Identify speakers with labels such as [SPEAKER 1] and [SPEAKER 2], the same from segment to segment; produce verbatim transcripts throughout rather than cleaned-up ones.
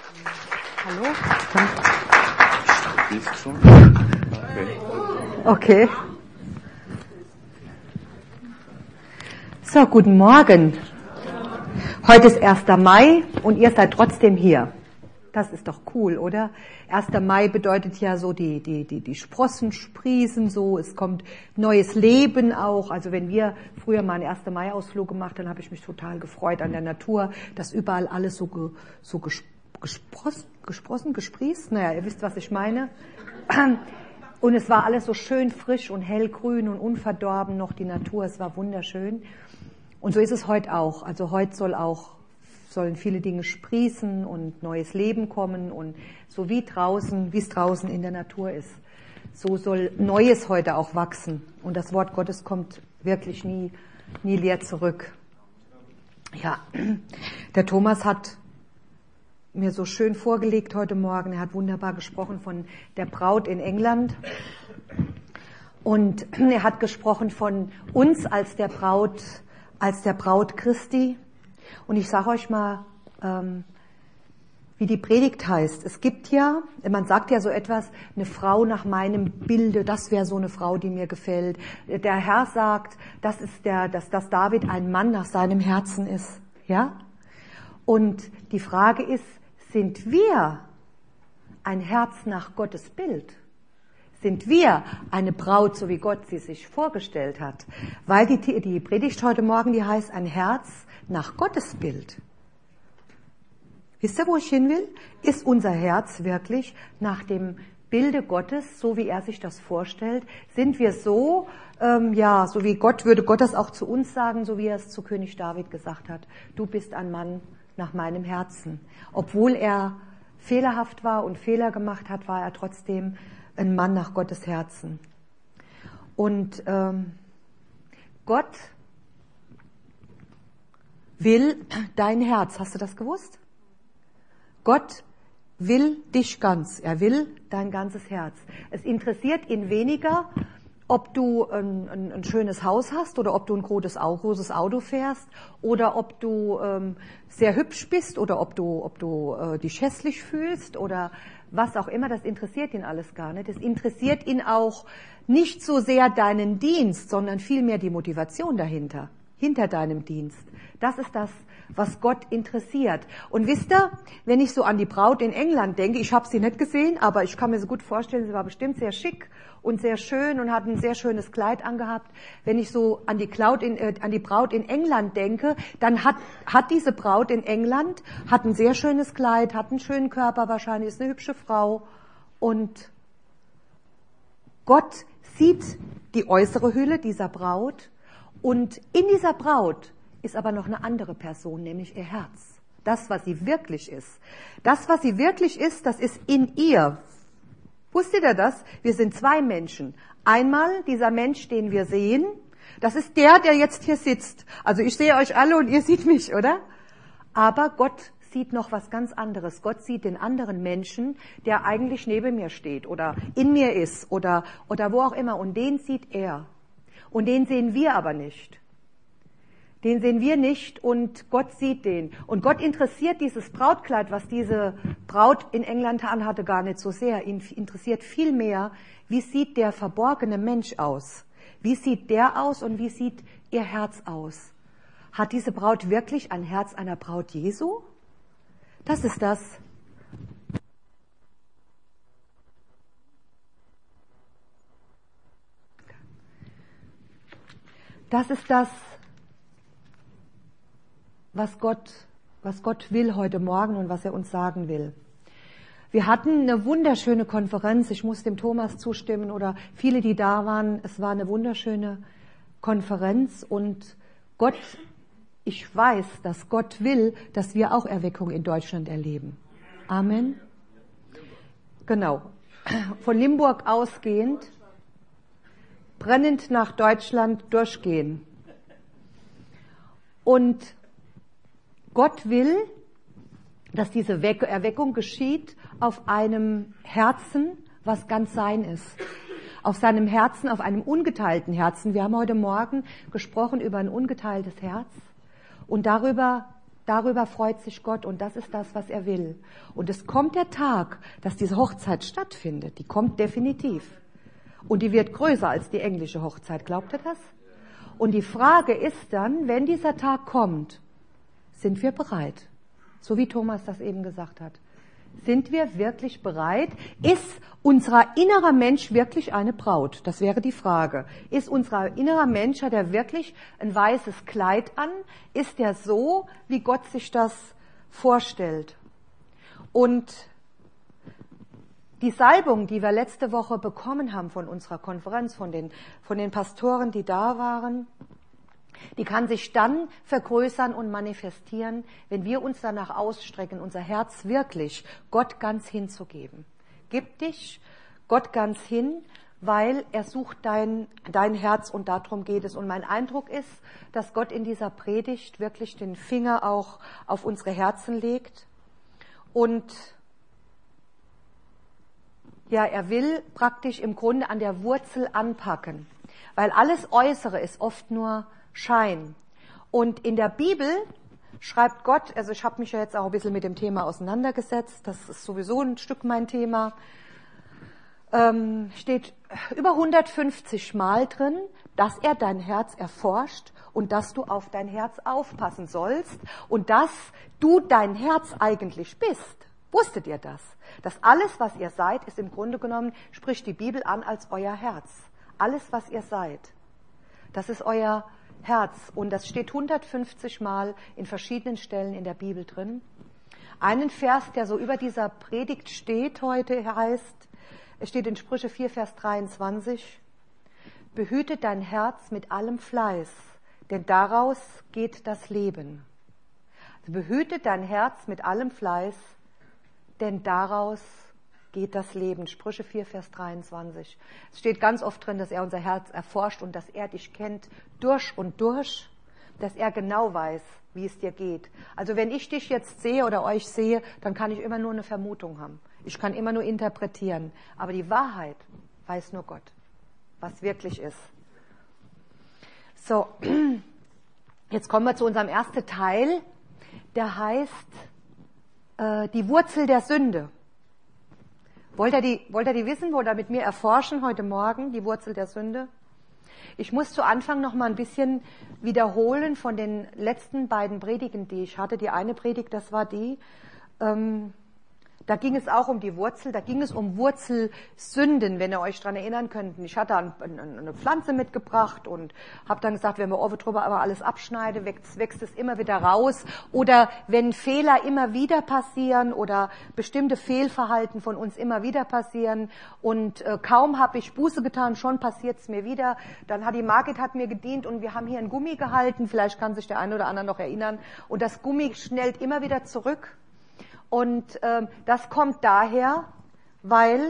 [SPEAKER 1] Hallo?
[SPEAKER 2] Ist schon? Okay.
[SPEAKER 1] Okay. So, guten Morgen. Heute ist erster Mai und ihr seid trotzdem hier. Das ist doch cool, oder? erster Mai bedeutet ja so, die, die, die, die Sprossen sprießen so, es kommt neues Leben auch. Also wenn wir früher mal einen ersten Mai-Ausflug gemacht haben, dann habe ich mich total gefreut an der Natur, dass überall alles so, ge, so gesprossen, gesprossen, gesprießt. Naja, ihr wisst, was ich meine. Und es war alles so schön frisch und hellgrün und unverdorben noch, die Natur, es war wunderschön. Und so ist es heute auch. Also heute soll auch sollen viele Dinge sprießen und neues Leben kommen und so wie draußen, wie es draußen in der Natur ist, so soll Neues heute auch wachsen. Und das Wort Gottes kommt wirklich nie, nie leer zurück. Ja, der Thomas hat mir so schön vorgelegt heute Morgen. Er hat wunderbar gesprochen von der Braut in England. Und er hat gesprochen von uns als der Braut, als der Braut Christi. Und ich sage euch mal, ähm, wie die Predigt heißt. Es gibt ja, man sagt ja so etwas, eine Frau nach meinem Bilde, das wäre so eine Frau, die mir gefällt. Der Herr sagt, das ist der, dass, dass David ein Mann nach seinem Herzen ist. Ja? Und die Frage ist, sind wir ein Herz nach Gottes Bild? Sind wir eine Braut, so wie Gott sie sich vorgestellt hat? Weil die, die Predigt heute Morgen, die heißt ein Herz nach Gottes Bild. Wisst ihr, wo ich hin will? Ist unser Herz wirklich nach dem Bilde Gottes, so wie er sich das vorstellt? Sind wir so, ähm, ja, so wie Gott, würde Gott das auch zu uns sagen, so wie er es zu König David gesagt hat. Du bist ein Mann nach meinem Herzen. Obwohl er fehlerhaft war und Fehler gemacht hat, war er trotzdem ein Mann nach Gottes Herzen. Und ähm, Gott will dein Herz. Hast du das gewusst? Gott will dich ganz. Er will dein ganzes Herz. Es interessiert ihn weniger, ob du ein, ein, ein schönes Haus hast oder ob du ein großes, großes Auto fährst oder ob du ähm, sehr hübsch bist oder ob du, ob du äh, dich hässlich fühlst oder was auch immer. Das interessiert ihn alles gar nicht. Es interessiert ihn auch nicht so sehr deinen Dienst, sondern vielmehr die Motivation dahinter, hinter deinem Dienst. Das ist das, was Gott interessiert. Und wisst ihr, wenn ich so an die Braut in England denke, ich habe sie nicht gesehen, aber ich kann mir so gut vorstellen, sie war bestimmt sehr schick und sehr schön und hat ein sehr schönes Kleid angehabt. Wenn ich so an die, Cloud in, äh, an die Braut in England denke, dann hat, hat diese Braut in England hat ein sehr schönes Kleid, hat einen schönen Körper wahrscheinlich, ist eine hübsche Frau. Und Gott sieht die äußere Hülle dieser Braut und in dieser Braut ist aber noch eine andere Person, nämlich ihr Herz. Das, was sie wirklich ist. Das, was sie wirklich ist, das ist in ihr. Wusstet ihr das? Wir sind zwei Menschen. Einmal dieser Mensch, den wir sehen, das ist der, der jetzt hier sitzt. Also ich sehe euch alle und ihr seht mich, oder? Aber Gott sieht noch was ganz anderes. Gott sieht den anderen Menschen, der eigentlich neben mir steht oder in mir ist oder, oder wo auch immer. Und den sieht er. Und den sehen wir aber nicht. Den sehen wir nicht und Gott sieht den. Und Gott interessiert dieses Brautkleid, was diese Braut in England anhatte, gar nicht so sehr. Ihn interessiert viel mehr, wie sieht der verborgene Mensch aus? Wie sieht der aus und wie sieht ihr Herz aus? Hat diese Braut wirklich ein Herz einer Braut Jesu? Das ist das. Das ist das, was Gott, was Gott will heute Morgen und was er uns sagen will. Wir hatten eine wunderschöne Konferenz. Ich muss dem Thomas zustimmen oder viele, die da waren. Es war eine wunderschöne Konferenz und Gott, ich weiß, dass Gott will, dass wir auch Erweckung in Deutschland erleben. Amen. Genau. Von Limburg ausgehend, brennend nach Deutschland durchgehen. Und Gott will, dass diese Erweckung geschieht auf einem Herzen, was ganz sein ist. Auf seinem Herzen, auf einem ungeteilten Herzen. Wir haben heute Morgen gesprochen über ein ungeteiltes Herz und darüber, Darüber freut sich Gott und das ist das, was er will. Und es kommt der Tag, dass diese Hochzeit stattfindet. Die kommt definitiv. Und die wird größer als die englische Hochzeit. Glaubt ihr das? Und die Frage ist dann, wenn dieser Tag kommt, sind wir bereit? So wie Thomas das eben gesagt hat. Sind wir wirklich bereit? Ist unser innerer Mensch wirklich eine Braut? Das wäre die Frage. Ist unser innerer Mensch, hat er wirklich ein weißes Kleid an? Ist er so, wie Gott sich das vorstellt? Und die Salbung, die wir letzte Woche bekommen haben von unserer Konferenz, von den, von den Pastoren, die da waren, die kann sich dann vergrößern und manifestieren, wenn wir uns danach ausstrecken, unser Herz wirklich Gott ganz hinzugeben. Gib dich Gott ganz hin, weil er sucht dein, dein Herz und darum geht es. Und mein Eindruck ist, dass Gott in dieser Predigt wirklich den Finger auch auf unsere Herzen legt. Und ja, er will praktisch im Grunde an der Wurzel anpacken, weil alles Äußere ist oft nur Schein. Und in der Bibel schreibt Gott, also ich habe mich ja jetzt auch ein bisschen mit dem Thema auseinandergesetzt, das ist sowieso ein Stück mein Thema, ähm, steht über hundertfünfzig Mal drin, dass er dein Herz erforscht und dass du auf dein Herz aufpassen sollst und dass du dein Herz eigentlich bist. Wusstet ihr das? Dass alles, was ihr seid, ist im Grunde genommen, spricht die Bibel an als euer Herz. Alles, was ihr seid, das ist euer Herz. Und das steht hundertfünfzig Mal in verschiedenen Stellen in der Bibel drin. Einen Vers, der so über dieser Predigt steht heute, heißt, es steht in Sprüche vier, Vers dreiundzwanzig, behüte dein Herz mit allem Fleiß, denn daraus geht das Leben. Also behüte dein Herz mit allem Fleiß, denn daraus geht das Leben. Sprüche vier, Vers dreiundzwanzig. Es steht ganz oft drin, dass er unser Herz erforscht und dass er dich kennt durch und durch, dass er genau weiß, wie es dir geht. Also wenn ich dich jetzt sehe oder euch sehe, dann kann ich immer nur eine Vermutung haben. Ich kann immer nur interpretieren. Aber die Wahrheit weiß nur Gott, was wirklich ist. So, jetzt kommen wir zu unserem ersten Teil, der heißt äh, die Wurzel der Sünde. Wollt ihr die, wollt ihr die wissen, wollt ihr mit mir erforschen heute Morgen, die Wurzel der Sünde? Ich muss zu Anfang noch mal ein bisschen wiederholen von den letzten beiden Predigen, die ich hatte. Die eine Predigt, das war die, ähm, da ging es auch um die Wurzel, da ging es um Wurzelsünden, wenn ihr euch daran erinnern könnt. Ich hatte ein, ein, eine Pflanze mitgebracht und habe dann gesagt, wenn wir oben drüber aber alles abschneiden, wächst, wächst es immer wieder raus. Oder wenn Fehler immer wieder passieren oder bestimmte Fehlverhalten von uns immer wieder passieren und äh, kaum habe ich Buße getan, schon passiert es mir wieder. Dann hat die Margit hat mir gedient und wir haben hier ein Gummi gehalten, vielleicht kann sich der eine oder andere noch erinnern. Und das Gummi schnellt immer wieder zurück. Und ähm, das kommt daher, weil,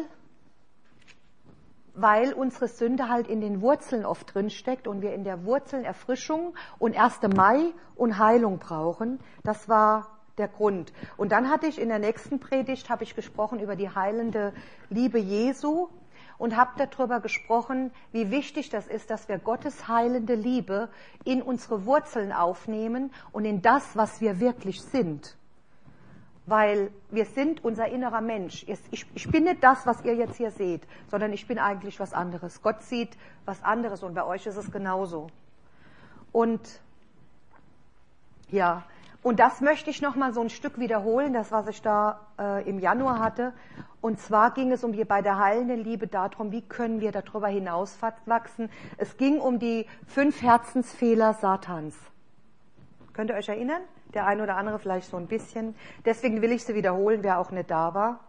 [SPEAKER 1] weil unsere Sünde halt in den Wurzeln oft drinsteckt und wir in der Wurzeln Erfrischung und erste Mai und Heilung brauchen. Das war der Grund. Und dann hatte ich in der nächsten Predigt, habe ich gesprochen über die heilende Liebe Jesu und habe darüber gesprochen, wie wichtig das ist, dass wir Gottes heilende Liebe in unsere Wurzeln aufnehmen und in das, was wir wirklich sind. Weil wir sind unser innerer Mensch. Ich, ich bin nicht das, was ihr jetzt hier seht, sondern ich bin eigentlich was anderes. Gott sieht was anderes und bei euch ist es genauso. Und ja, und das möchte ich noch mal so ein Stück wiederholen, das was ich da äh, im Januar hatte. Und zwar ging es um die bei der heilenden Liebe darum, wie können wir darüber hinaus wachsen. Es ging um die fünf Herzensfehler Satans. Könnt ihr euch erinnern? Der eine oder andere vielleicht so ein bisschen. Deswegen will ich sie wiederholen, wer auch nicht da war.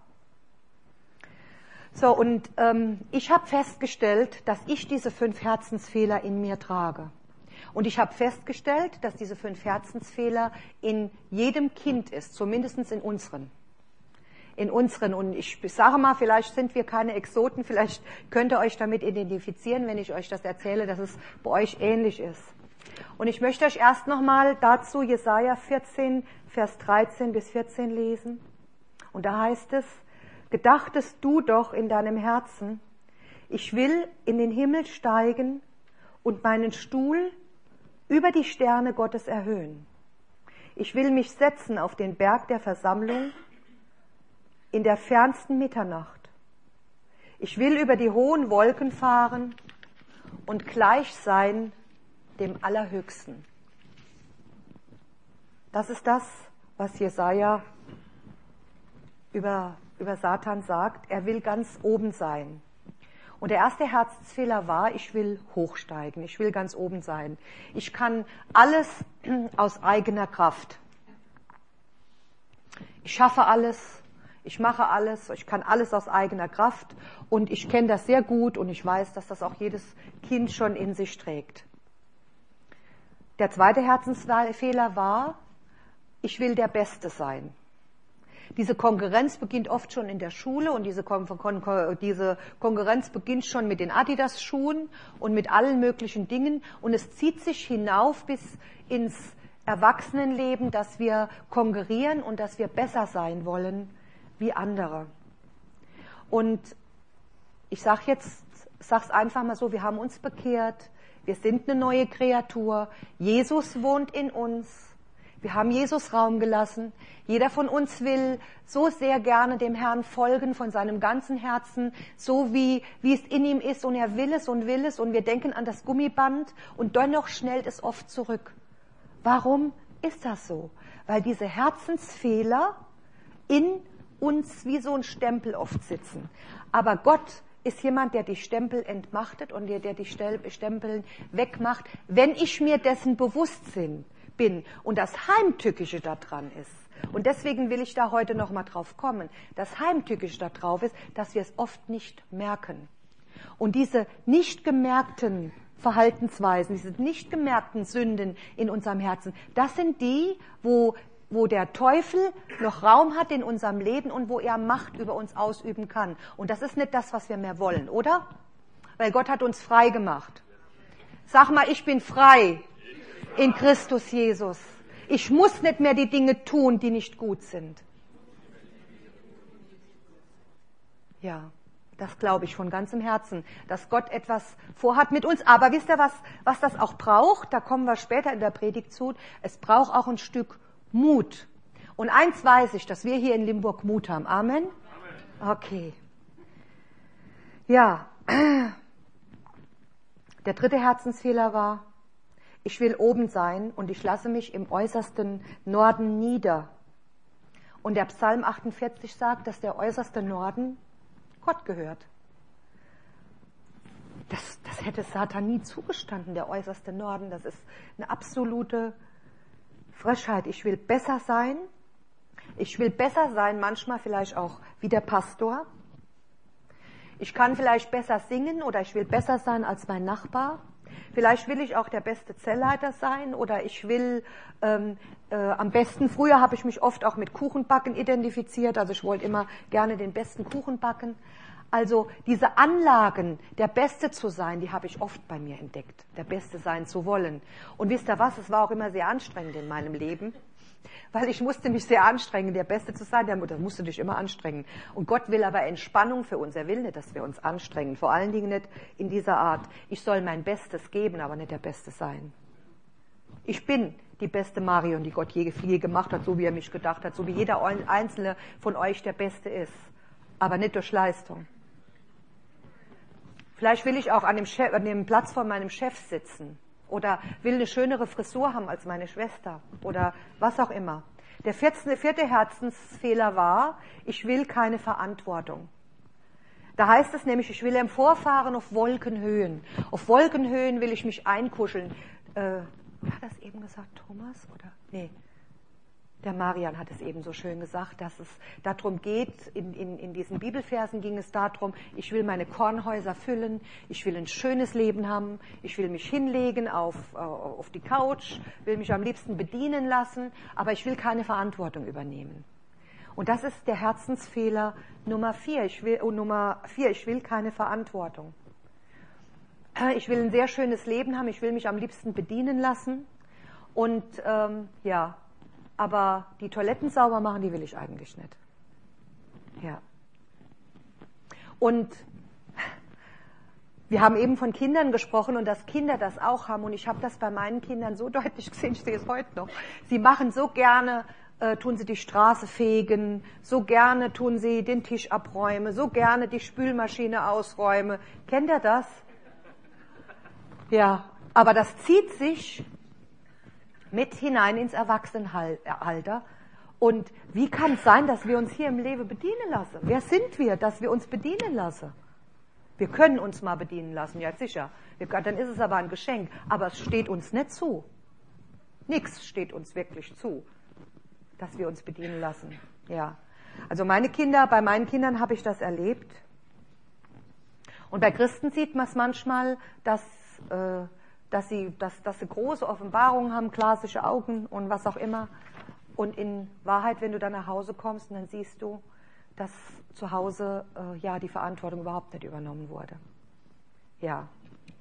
[SPEAKER 1] So, und ähm, ich habe festgestellt, dass ich diese fünf Herzensfehler in mir trage. Und ich habe festgestellt, dass diese fünf Herzensfehler in jedem Kind ist, zumindest in unseren. In unseren. Und ich sage mal, vielleicht sind wir keine Exoten, vielleicht könnt ihr euch damit identifizieren, wenn ich euch das erzähle, dass es bei euch ähnlich ist. Und ich möchte euch erst nochmal dazu Jesaja vierzehn, Vers dreizehn bis vierzehn lesen. Und da heißt es, gedachtest du doch in deinem Herzen, ich will in den Himmel steigen und meinen Stuhl über die Sterne Gottes erhöhen. Ich will mich setzen auf den Berg der Versammlung in der fernsten Mitternacht. Ich will über die hohen Wolken fahren und gleich sein dem Allerhöchsten. Das ist das, was Jesaja über, über Satan sagt. Er will ganz oben sein. Und der erste Herzensfehler war, ich will hochsteigen, ich will ganz oben sein. Ich kann alles aus eigener Kraft. Ich schaffe alles, ich mache alles, ich kann alles aus eigener Kraft und ich kenne das sehr gut und ich weiß, dass das auch jedes Kind schon in sich trägt. Der zweite Herzensfehler war, ich will der Beste sein. Diese Konkurrenz beginnt oft schon in der Schule und diese, Kon Kon diese Konkurrenz beginnt schon mit den Adidas-Schuhen und mit allen möglichen Dingen und es zieht sich hinauf bis ins Erwachsenenleben, dass wir konkurrieren und dass wir besser sein wollen wie andere. Und ich sage jetzt, sag's einfach mal so, wir haben uns bekehrt, wir sind eine neue Kreatur, Jesus wohnt in uns. Wir haben Jesus Raum gelassen. Jeder von uns will so sehr gerne dem Herrn folgen von seinem ganzen Herzen, so wie, wie es in ihm ist und er will es und will es und wir denken an das Gummiband und dennoch schnellt es oft zurück. Warum ist das so? Weil diese Herzensfehler in uns wie so ein Stempel oft sitzen. Aber Gott ist jemand, der die Stempel entmachtet und der, der die Stempel wegmacht, wenn ich mir dessen bewusst bin. bin und das Heimtückische daran ist. Und deswegen will ich da heute noch mal drauf kommen. Das Heimtückische da drauf ist, dass wir es oft nicht merken. Und diese nicht gemerkten Verhaltensweisen, diese nicht gemerkten Sünden in unserem Herzen, das sind die, wo, wo der Teufel noch Raum hat in unserem Leben und wo er Macht über uns ausüben kann. Und das ist nicht das, was wir mehr wollen, oder? Weil Gott hat uns frei gemacht. Sag mal, ich bin frei. In Christus Jesus. Ich muss nicht mehr die Dinge tun, die nicht gut sind. Ja, das glaube ich von ganzem Herzen, dass Gott etwas vorhat mit uns. Aber wisst ihr, was, was das auch braucht? Da kommen wir später in der Predigt zu. Es braucht auch ein Stück Mut. Und eins weiß ich, dass wir hier in Limburg Mut haben. Amen? Okay. Ja. Der dritte Herzensfehler war, ich will oben sein und ich lasse mich im äußersten Norden nieder. Und der Psalm achtundvierzig sagt, dass der äußerste Norden Gott gehört. Das, das hätte Satan nie zugestanden, der äußerste Norden. Das ist eine absolute Frechheit. Ich will besser sein. Ich will besser sein, manchmal vielleicht auch wie der Pastor. Ich kann vielleicht besser singen oder ich will besser sein als mein Nachbar. Vielleicht will ich auch der beste Zellleiter sein oder ich will ähm, äh, am besten, früher habe ich mich oft auch mit Kuchenbacken identifiziert, also ich wollte immer gerne den besten Kuchen backen. Also diese Anlagen, der Beste zu sein, die habe ich oft bei mir entdeckt, der Beste sein zu wollen. Und wisst ihr was, es war auch immer sehr anstrengend in meinem Leben, weil ich musste mich sehr anstrengen, der Beste zu sein, das musste dich immer anstrengen. Und Gott will aber Entspannung für uns, er will nicht, dass wir uns anstrengen, vor allen Dingen nicht in dieser Art. Ich soll mein Bestes geben, aber nicht der Beste sein. Ich bin die beste Marion, die Gott je, je gemacht hat, so wie er mich gedacht hat, so wie jeder einzelne von euch der Beste ist, aber nicht durch Leistung. Vielleicht will ich auch an dem, Chef, an dem Platz von meinem Chef sitzen oder will eine schönere Frisur haben als meine Schwester oder was auch immer. Der vierte, vierte Herzensfehler war, ich will keine Verantwortung. Da heißt es nämlich, ich will emporfahren auf Wolkenhöhen. Auf Wolkenhöhen will ich mich einkuscheln. Äh, wer hat das eben gesagt, Thomas? Oder? Nee. Der Marian hat es eben so schön gesagt, dass es darum geht, in, in, in diesen Bibelversen ging es darum, ich will meine Kornhäuser füllen, ich will ein schönes Leben haben, ich will mich hinlegen auf, auf die Couch, will mich am liebsten bedienen lassen, aber ich will keine Verantwortung übernehmen. Und das ist der Herzensfehler Nummer vier. Ich will, oh, Nummer vier, ich will keine Verantwortung. Ich will ein sehr schönes Leben haben, ich will mich am liebsten bedienen lassen und ähm, ja, aber die Toiletten sauber machen, die will ich eigentlich nicht. Ja. Und Wir haben eben von Kindern gesprochen und dass Kinder das auch haben. Und ich habe das bei meinen Kindern so deutlich gesehen, ich sehe es heute noch. Sie machen so gerne, äh, tun sie die Straße fegen, so gerne tun sie den Tisch abräumen, so gerne die Spülmaschine ausräumen. Kennt ihr das? Ja, aber das zieht sich mit hinein ins Erwachsenenalter. Und wie kann es sein, dass wir uns hier im Leben bedienen lassen? Wer sind wir, dass wir uns bedienen lassen? Wir können uns mal bedienen lassen, ja sicher. Wir können, dann ist es aber ein Geschenk. Aber es steht uns nicht zu. Nichts steht uns wirklich zu, dass wir uns bedienen lassen. Ja. Also meine Kinder, bei meinen Kindern habe ich das erlebt. Und bei Christen sieht man es manchmal, dass, äh, dass, sie, dass, dass sie große Offenbarungen haben, klassische Augen und was auch immer. Und in Wahrheit, wenn du dann nach Hause kommst, dann siehst du, dass zu Hause äh, ja die Verantwortung überhaupt nicht übernommen wurde. Ja.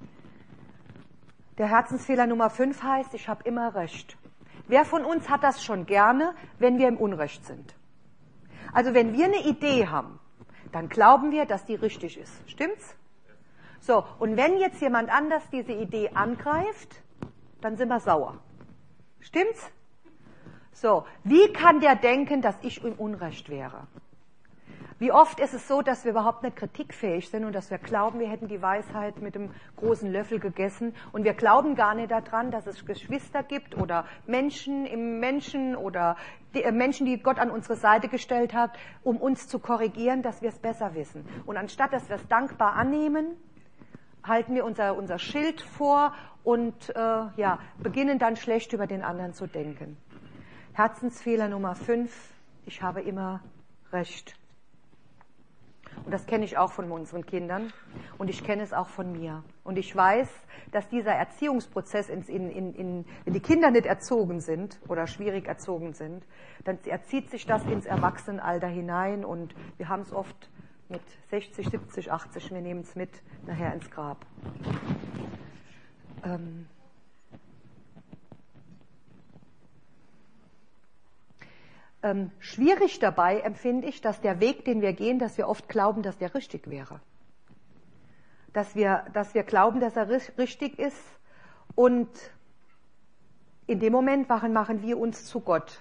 [SPEAKER 1] Der Herzensfehler Nummer fünf heißt, ich habe immer Recht. Wer von uns hat das schon gerne, wenn wir im Unrecht sind? Also wenn wir eine Idee haben, dann glauben wir, dass die richtig ist. Stimmt's? So, und wenn jetzt jemand anders diese Idee angreift, dann sind wir sauer. Stimmt's? So, wie kann der denken, dass ich im Unrecht wäre? Wie oft ist es so, dass wir überhaupt nicht kritikfähig sind und dass wir glauben, wir hätten die Weisheit mit einem großen Löffel gegessen und wir glauben gar nicht daran, dass es Geschwister gibt oder Menschen im Menschen oder die, äh, Menschen, die Gott an unsere Seite gestellt hat, um uns zu korrigieren, dass wir es besser wissen. Und anstatt, dass wir es dankbar annehmen, halten wir unser, unser Schild vor und äh, ja, beginnen dann schlecht über den anderen zu denken. Herzensfehler Nummer fünf, ich habe immer Recht. Und das kenne ich auch von unseren Kindern und ich kenne es auch von mir. Und ich weiß, dass dieser Erziehungsprozess, in, in, in, wenn die Kinder nicht erzogen sind oder schwierig erzogen sind, dann erzieht sich das ins Erwachsenenalter hinein und wir haben es oft mit sechzig, siebzig, achtzig, wir nehmen es mit nachher ins Grab. Ähm Ähm, schwierig dabei empfinde ich, dass der Weg, den wir gehen, dass wir oft glauben, dass der richtig wäre. Dass wir, dass wir glauben, dass er richtig ist und in dem Moment machen, machen wir uns zu Gott.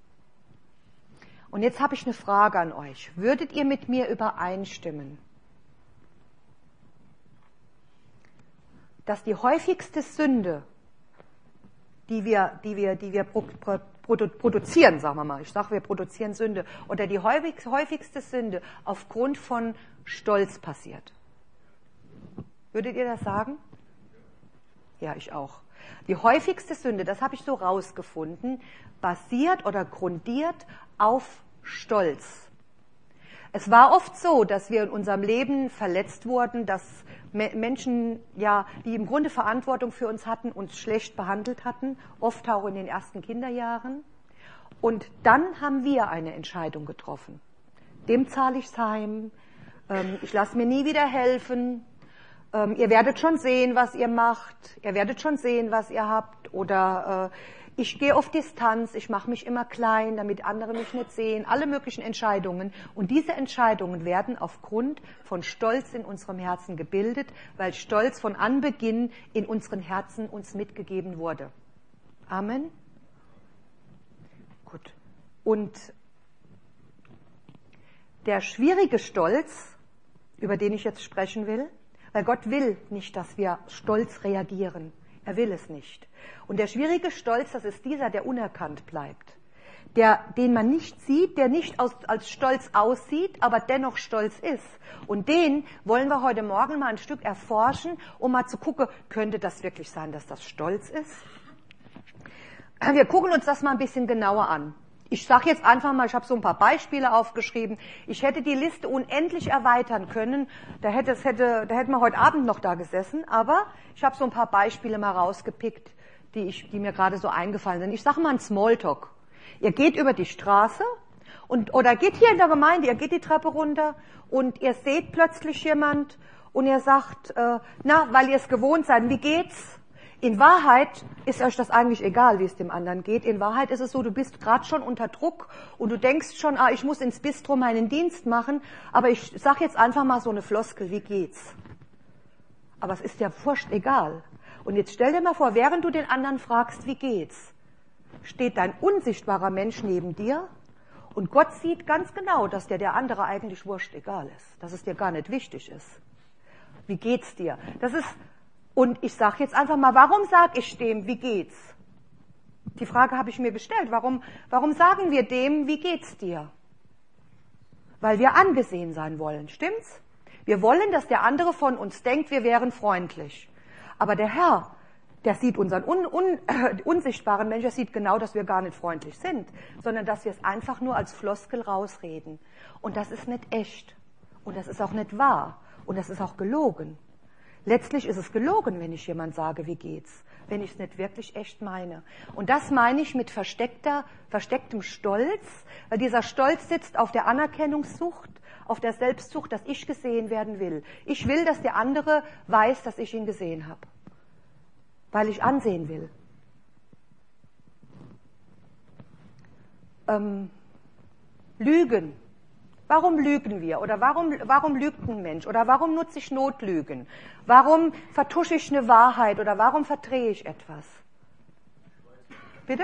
[SPEAKER 1] Und jetzt habe ich eine Frage an euch. Würdet ihr mit mir übereinstimmen, dass die häufigste Sünde, die wir, die wir, die wir pro, pro, produzieren, sagen wir mal, ich sage, wir produzieren Sünde, oder die häufigste Sünde aufgrund von Stolz passiert? Würdet ihr das sagen? Ja, ich auch. Die häufigste Sünde, das habe ich so rausgefunden, basiert oder grundiert auf Stolz. Es war oft so, dass wir in unserem Leben verletzt wurden, dass Menschen, ja, die im Grunde Verantwortung für uns hatten, uns schlecht behandelt hatten, oft auch in den ersten Kinderjahren. Und dann haben wir eine Entscheidung getroffen. Dem zahle ich's heim, ähm, ich lasse mir nie wieder helfen, ähm, ihr werdet schon sehen, was ihr macht, ihr werdet schon sehen, was ihr habt, oder äh, ich gehe auf Distanz, ich mache mich immer klein, damit andere mich nicht sehen, alle möglichen Entscheidungen. Und diese Entscheidungen werden aufgrund von Stolz in unserem Herzen gebildet, weil Stolz von Anbeginn in unseren Herzen uns mitgegeben wurde. Amen? Gut. Und der schwierige Stolz, über den ich jetzt sprechen will, weil Gott will nicht, dass wir stolz reagieren. Er will es nicht. Und der schwierige Stolz, das ist dieser, der unerkannt bleibt. Der, den man nicht sieht, der nicht aus, als stolz aussieht, aber dennoch stolz ist. Und den wollen wir heute Morgen mal ein Stück erforschen, um mal zu gucken, könnte das wirklich sein, dass das Stolz ist? Wir gucken uns das mal ein bisschen genauer an. Ich sage jetzt einfach mal, ich habe so ein paar Beispiele aufgeschrieben. Ich hätte die Liste unendlich erweitern können. Da hätte, es hätte, da hätten wir heute Abend noch da gesessen. Aber ich habe so ein paar Beispiele mal rausgepickt, die, ich, die mir gerade so eingefallen sind. Ich sage mal ein Smalltalk. Ihr geht über die Straße und, oder geht hier in der Gemeinde, ihr geht die Treppe runter und ihr seht plötzlich jemand und ihr sagt, äh, na, weil ihr es gewohnt seid, wie geht's? In Wahrheit ist euch das eigentlich egal, wie es dem anderen geht. In Wahrheit ist es so, du bist gerade schon unter Druck und du denkst schon, ah, ich muss ins Bistro meinen Dienst machen, aber ich sage jetzt einfach mal so eine Floskel, wie geht's? Aber es ist ja furcht egal. Und jetzt stell dir mal vor, während du den anderen fragst, wie geht's, steht dein unsichtbarer Mensch neben dir und Gott sieht ganz genau, dass der der andere eigentlich wurscht egal ist, dass es dir gar nicht wichtig ist. Wie geht's dir? Das ist, und ich sage jetzt einfach mal, warum sage ich dem, wie geht's? Die Frage habe ich mir gestellt. Warum, warum sagen wir dem, wie geht's dir? Weil wir angesehen sein wollen, stimmt's? Wir wollen, dass der andere von uns denkt, wir wären freundlich. Aber der Herr, der sieht unseren un, un, äh, unsichtbaren Mensch, der sieht genau, dass wir gar nicht freundlich sind, sondern dass wir es einfach nur als Floskel rausreden. Und das ist nicht echt. Und das ist auch nicht wahr. Und das ist auch gelogen. Letztlich ist es gelogen, wenn ich jemand sage, wie geht's, wenn ich es nicht wirklich echt meine. Und das meine ich mit versteckter, verstecktem Stolz, weil dieser Stolz sitzt auf der Anerkennungssucht, auf der Selbstsucht, dass ich gesehen werden will. Ich will, dass der andere weiß, dass ich ihn gesehen habe, weil ich ansehen will. Ähm, Lügen. Warum lügen wir? Oder warum, warum lügt ein Mensch? Oder warum nutze ich Notlügen? Warum vertusche ich eine Wahrheit? Oder warum verdrehe ich etwas? Bitte?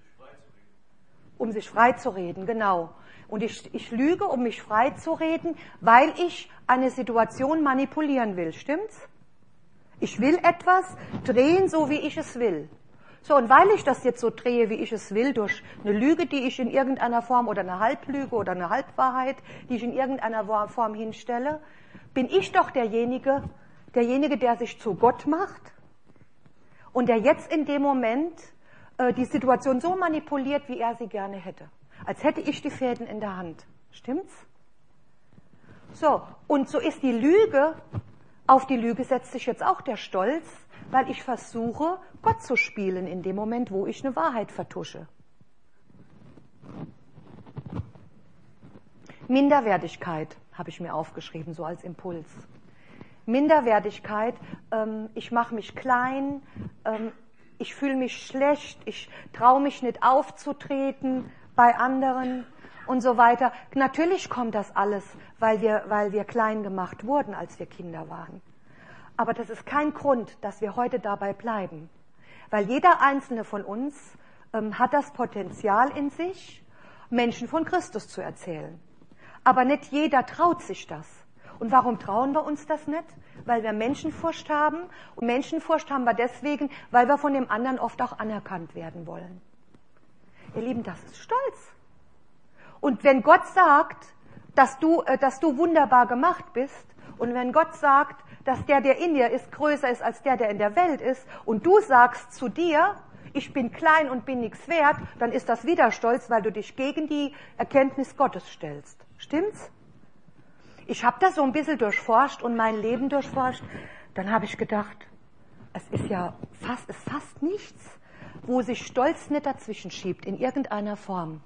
[SPEAKER 1] Um sich frei zu reden, genau. Und ich, ich lüge, um mich frei zu reden, weil ich eine Situation manipulieren will, stimmt's? Ich will etwas drehen, so wie ich es will. So, und weil ich das jetzt so drehe, wie ich es will, durch eine Lüge, die ich in irgendeiner Form, oder eine Halblüge oder eine Halbwahrheit, die ich in irgendeiner Form hinstelle, bin ich doch derjenige, derjenige, der sich zu Gott macht und der jetzt in dem Moment äh, die Situation so manipuliert, wie er sie gerne hätte. Als hätte ich die Fäden in der Hand. Stimmt's? So, und so ist die Lüge, auf die Lüge setzt sich jetzt auch der Stolz, weil ich versuche, Gott zu spielen in dem Moment, wo ich eine Wahrheit vertusche. Minderwertigkeit habe ich mir aufgeschrieben, so als Impuls. Minderwertigkeit, ähm, ich mache mich klein, ähm, ich fühle mich schlecht, ich traue mich nicht aufzutreten bei anderen und so weiter. Natürlich kommt das alles, weil wir, weil wir klein gemacht wurden, als wir Kinder waren. Aber das ist kein Grund, dass wir heute dabei bleiben. Weil jeder einzelne von uns ähm, hat das Potenzial in sich, Menschen von Christus zu erzählen. Aber nicht jeder traut sich das. Und warum trauen wir uns das nicht? Weil wir Menschenfurcht haben. Und Menschenfurcht haben wir deswegen, weil wir von dem anderen oft auch anerkannt werden wollen. Ihr Lieben, das ist Stolz. Und wenn Gott sagt, dass du, äh, dass du wunderbar gemacht bist, und wenn Gott sagt, dass der, der in dir ist, größer ist als der, der in der Welt ist, und du sagst zu dir, ich bin klein und bin nichts wert, dann ist das wieder Stolz, weil du dich gegen die Erkenntnis Gottes stellst. Stimmt's? Ich habe das so ein bisschen durchforscht und mein Leben durchforscht. Dann habe ich gedacht, es ist ja fast, ist fast nichts, wo sich Stolz nicht dazwischen schiebt, in irgendeiner Form.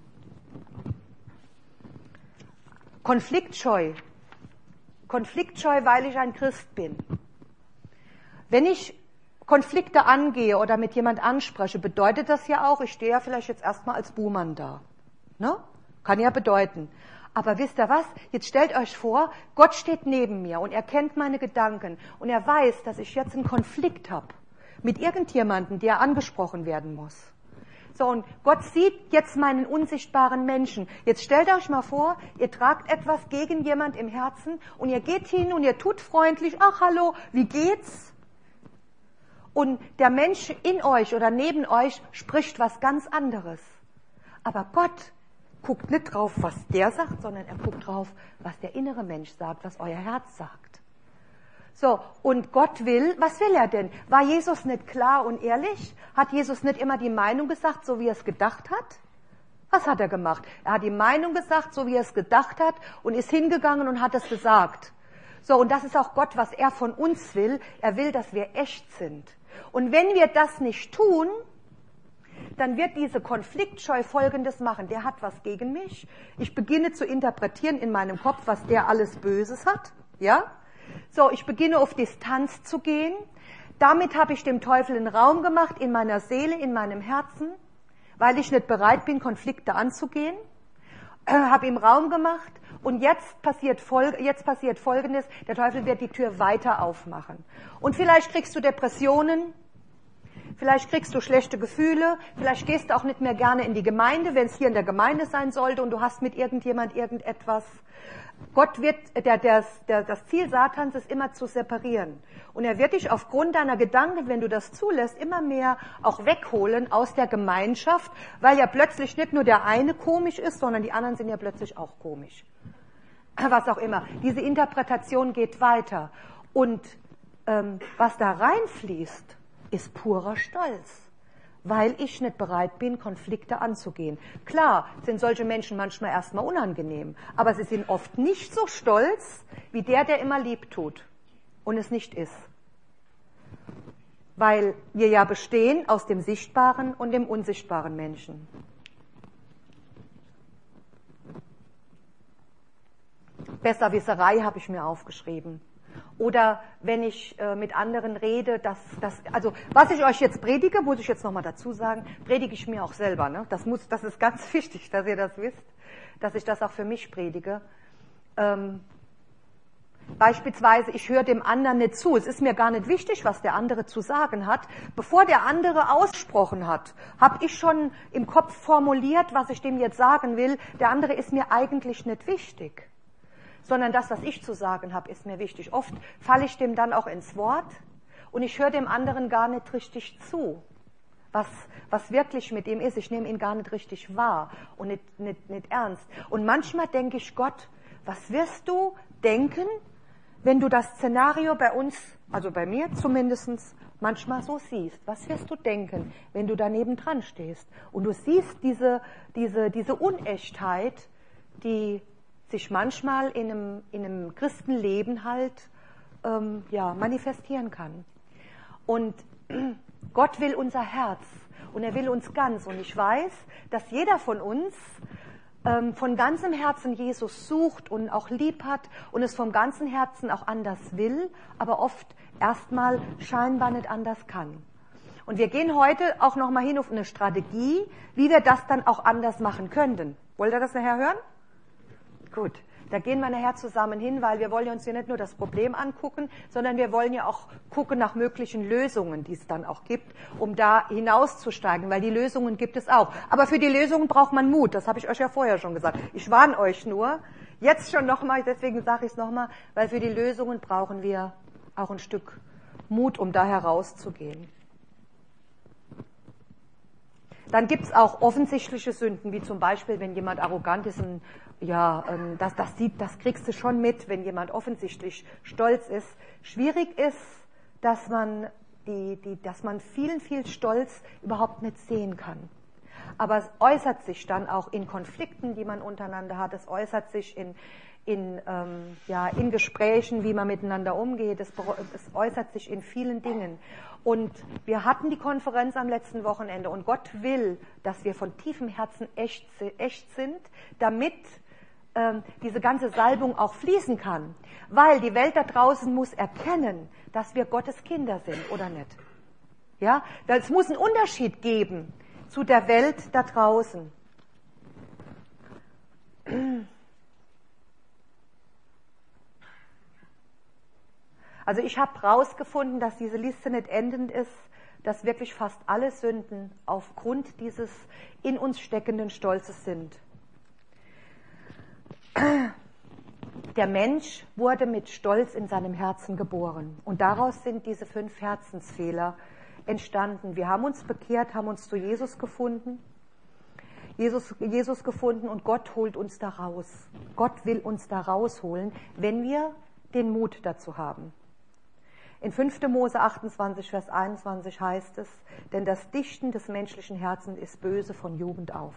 [SPEAKER 1] Konfliktscheu. Konfliktscheu, weil ich ein Christ bin. Wenn ich Konflikte angehe oder mit jemand anspreche, bedeutet das ja auch, ich stehe ja vielleicht jetzt erstmal als Buhmann da. Ne? Kann ja bedeuten. Aber wisst ihr was? Jetzt stellt euch vor, Gott steht neben mir und er kennt meine Gedanken und er weiß, dass ich jetzt einen Konflikt habe mit irgendjemandem, der angesprochen werden muss. So, und Gott sieht jetzt meinen unsichtbaren Menschen. Jetzt stellt euch mal vor, ihr tragt etwas gegen jemand im Herzen und ihr geht hin und ihr tut freundlich, ach hallo, wie geht's? Und der Mensch in euch oder neben euch spricht was ganz anderes. Aber Gott guckt nicht drauf, was der sagt, sondern er guckt drauf, was der innere Mensch sagt, was euer Herz sagt. So, und Gott will, was will er denn? War Jesus nicht klar und ehrlich? Hat Jesus nicht immer die Meinung gesagt, so wie er es gedacht hat? Was hat er gemacht? Er hat die Meinung gesagt, so wie er es gedacht hat und ist hingegangen und hat es gesagt. So, und das ist auch Gott, was er von uns will. Er will, dass wir echt sind. Und wenn wir das nicht tun, dann wird diese Konfliktscheu Folgendes machen. Der hat was gegen mich. Ich beginne zu interpretieren in meinem Kopf, was der alles Böses hat. Ja? So, ich beginne auf Distanz zu gehen. Damit habe ich dem Teufel einen Raum gemacht in meiner Seele, in meinem Herzen, weil ich nicht bereit bin, Konflikte anzugehen. Äh, habe ihm Raum gemacht Und jetzt passiert, Fol- jetzt passiert Folgendes, der Teufel wird die Tür weiter aufmachen. Und vielleicht kriegst du Depressionen, vielleicht kriegst du schlechte Gefühle, vielleicht gehst du auch nicht mehr gerne in die Gemeinde, wenn es hier in der Gemeinde sein sollte und du hast mit irgendjemand irgendetwas. Gott wird, der, der, der, das Ziel Satans ist immer zu separieren. Und er wird dich aufgrund deiner Gedanken, wenn du das zulässt, immer mehr auch wegholen aus der Gemeinschaft, weil ja plötzlich nicht nur der eine komisch ist, sondern die anderen sind ja plötzlich auch komisch. Was auch immer. Diese Interpretation geht weiter. Und ähm, was da reinfließt, ist purer Stolz. Weil ich nicht bereit bin, Konflikte anzugehen. Klar sind solche Menschen manchmal erstmal unangenehm, aber sie sind oft nicht so stolz wie der, der immer lieb tut und es nicht ist. Weil wir ja bestehen aus dem sichtbaren und dem unsichtbaren Menschen. Besserwisserei habe ich mir aufgeschrieben. Oder wenn ich äh, mit anderen rede, dass, dass, also was ich euch jetzt predige, muss ich jetzt nochmal dazu sagen, predige ich mir auch selber. Ne? Das, muss, das ist ganz wichtig, dass ihr das wisst, dass ich das auch für mich predige. Ähm, beispielsweise, ich höre dem anderen nicht zu. Es ist mir gar nicht wichtig, was der andere zu sagen hat. Bevor der andere ausgesprochen hat, habe ich schon im Kopf formuliert, was ich dem jetzt sagen will. Der andere ist mir eigentlich nicht wichtig. Sondern das, was ich zu sagen habe, ist mir wichtig. Oft falle ich dem dann auch ins Wort und ich höre dem anderen gar nicht richtig zu, was, was wirklich mit ihm ist. Ich nehme ihn gar nicht richtig wahr und nicht, nicht, nicht ernst. Und manchmal denke ich, Gott, was wirst du denken, wenn du das Szenario bei uns, also bei mir zumindest, manchmal so siehst? Was wirst du denken, wenn du daneben dran stehst und du siehst diese, diese, diese Unechtheit, die sich manchmal in einem, in einem Christenleben halt ähm, ja, manifestieren kann. Und Gott will unser Herz und er will uns ganz. Und ich weiß, dass jeder von uns ähm, von ganzem Herzen Jesus sucht und auch lieb hat und es vom ganzen Herzen auch anders will, aber oft erstmal scheinbar nicht anders kann. Und wir gehen heute auch nochmal hin auf eine Strategie, wie wir das dann auch anders machen könnten. Wollt ihr das nachher hören? Gut, da gehen wir nachher zusammen hin, weil wir wollen uns ja nicht nur das Problem angucken, sondern wir wollen ja auch gucken nach möglichen Lösungen, die es dann auch gibt, um da hinauszusteigen, weil die Lösungen gibt es auch. Aber für die Lösungen braucht man Mut, das habe ich euch ja vorher schon gesagt. Ich warne euch nur, jetzt schon nochmal, deswegen sage ich es nochmal, weil für die Lösungen brauchen wir auch ein Stück Mut, um da herauszugehen. Dann gibt es auch offensichtliche Sünden, wie zum Beispiel, wenn jemand arrogant ist und ja, das, das, sieht, das kriegst du schon mit, wenn jemand offensichtlich stolz ist. Schwierig ist, dass man, die, die, dass man vielen, viel Stolz überhaupt nicht sehen kann. Aber es äußert sich dann auch in Konflikten, die man untereinander hat. Es äußert sich in, in, ähm, ja, in Gesprächen, wie man miteinander umgeht. Es, es äußert sich in vielen Dingen. Und wir hatten die Konferenz am letzten Wochenende und Gott will, dass wir von tiefem Herzen echt, echt sind, damit ähm, diese ganze Salbung auch fließen kann. Weil die Welt da draußen muss erkennen, dass wir Gottes Kinder sind, oder nicht? Ja, es muss einen Unterschied geben zu der Welt da draußen. Also ich habe herausgefunden, dass diese Liste nicht endend ist, dass wirklich fast alle Sünden aufgrund dieses in uns steckenden Stolzes sind. Der Mensch wurde mit Stolz in seinem Herzen geboren und daraus sind diese fünf Herzensfehler entstanden. Wir haben uns bekehrt, haben uns zu Jesus gefunden, Jesus, Jesus gefunden und Gott holt uns da raus. Gott will uns da rausholen, wenn wir den Mut dazu haben. In fünfter Mose achtundzwanzig, Vers einundzwanzig heißt es, denn das Dichten des menschlichen Herzens ist böse von Jugend auf.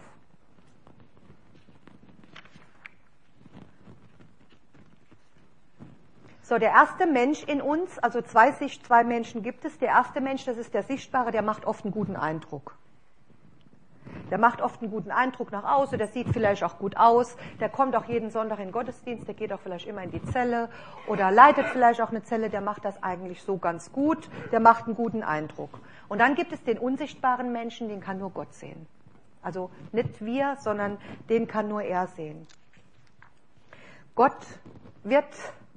[SPEAKER 1] So, der erste Mensch in uns, also zwei, Sicht, zwei Menschen gibt es. Der erste Mensch, das ist der Sichtbare, der macht oft einen guten Eindruck. Der macht oft einen guten Eindruck nach außen, der sieht vielleicht auch gut aus, der kommt auch jeden Sonntag in den Gottesdienst, der geht auch vielleicht immer in die Zelle oder leitet vielleicht auch eine Zelle, der macht das eigentlich so ganz gut, der macht einen guten Eindruck. Und dann gibt es den unsichtbaren Menschen, den kann nur Gott sehen. Also nicht wir, sondern den kann nur er sehen. Gott wird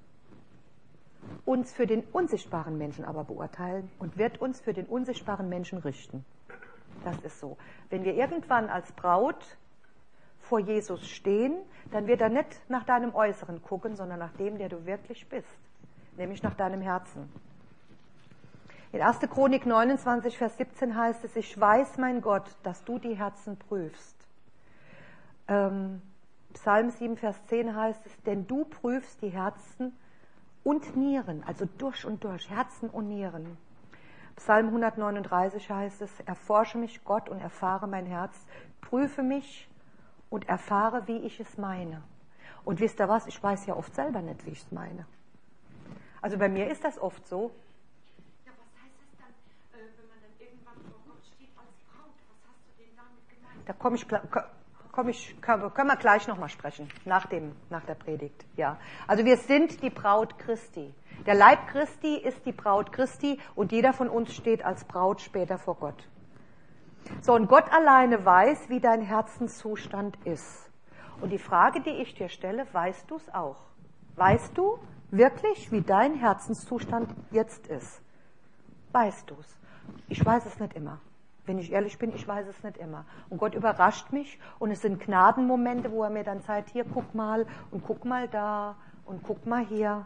[SPEAKER 1] uns für den unsichtbaren Menschen aber beurteilen und wird uns für den unsichtbaren Menschen richten. Das ist so. Wenn wir irgendwann als Braut vor Jesus stehen, dann wird er nicht nach deinem Äußeren gucken, sondern nach dem, der du wirklich bist, nämlich nach deinem Herzen. In erster Chronik neunundzwanzig, Vers siebzehn heißt es, ich weiß, mein Gott, dass du die Herzen prüfst. Ähm, Psalm sieben, Vers zehn heißt es, denn du prüfst die Herzen und Nieren, also durch und durch, Herzen und Nieren. Psalm hundertneununddreißig heißt es, erforsche mich Gott und erfahre mein Herz, prüfe mich und erfahre, wie ich es meine. Und wisst ihr was, ich weiß ja oft selber nicht, wie ich es meine. Also bei mir ist das oft so.
[SPEAKER 3] Ja, was heißt das dann, äh, wenn man dann irgendwann vor Gott steht als Braut? Was hast du denn damit gemeint?
[SPEAKER 1] Da komme ich, komm ich, können wir gleich nochmal sprechen, nach, dem, nach der Predigt. Ja. Also wir sind die Braut Christi. Der Leib Christi ist die Braut Christi und jeder von uns steht als Braut später vor Gott. So, und Gott alleine weiß, wie dein Herzenszustand ist. Und die Frage, die ich dir stelle, weißt du es auch? Weißt du wirklich, wie dein Herzenszustand jetzt ist? Weißt du es? Ich weiß es nicht immer. Wenn ich ehrlich bin, ich weiß es nicht immer. Und Gott überrascht mich und es sind Gnadenmomente, wo er mir dann sagt, hier, guck mal und guck mal da und guck mal hier.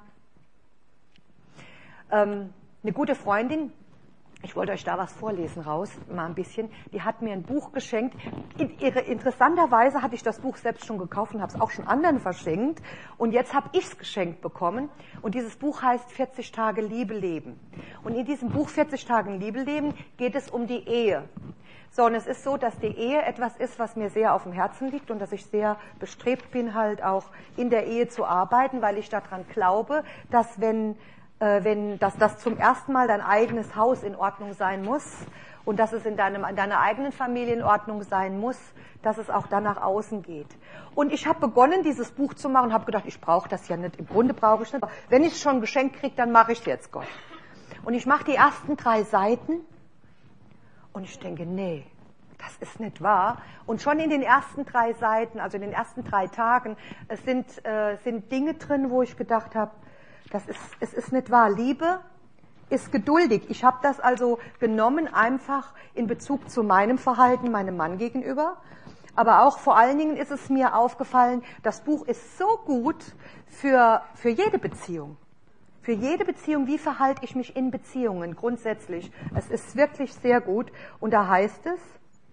[SPEAKER 1] Ähm, eine gute Freundin, ich wollte euch da was vorlesen raus, mal ein bisschen, die hat mir ein Buch geschenkt. In, ihre, interessanterweise hatte ich das Buch selbst schon gekauft und habe es auch schon anderen verschenkt. Und jetzt habe ich es geschenkt bekommen. Und dieses Buch heißt vierzig Tage Liebe leben. Und in diesem Buch vierzig Tage Liebe leben geht es um die Ehe. So, und es ist so, dass die Ehe etwas ist, was mir sehr auf dem Herzen liegt und dass ich sehr bestrebt bin, halt auch in der Ehe zu arbeiten, weil ich daran glaube, dass wenn wenn dass das zum ersten Mal dein eigenes Haus in Ordnung sein muss und dass es in, deinem, in deiner eigenen Familie in Ordnung sein muss, dass es auch dann nach außen geht. Und ich habe begonnen, dieses Buch zu machen und habe gedacht, ich brauche das ja nicht, im Grunde brauche ich es nicht. Wenn ich es schon geschenkt kriege, dann mache ich es jetzt, Gott. Und ich mache die ersten drei Seiten und ich denke, nee, das ist nicht wahr. Und schon in den ersten drei Seiten, also in den ersten drei Tagen, es sind, äh, sind Dinge drin, wo ich gedacht habe, Das ist, es ist nicht wahr. Liebe ist geduldig. Ich habe das also genommen einfach in Bezug zu meinem Verhalten, meinem Mann gegenüber. Aber auch vor allen Dingen ist es mir aufgefallen, das Buch ist so gut für, für jede Beziehung. Für jede Beziehung, wie verhalte ich mich in Beziehungen grundsätzlich. Es ist wirklich sehr gut. Und da heißt es,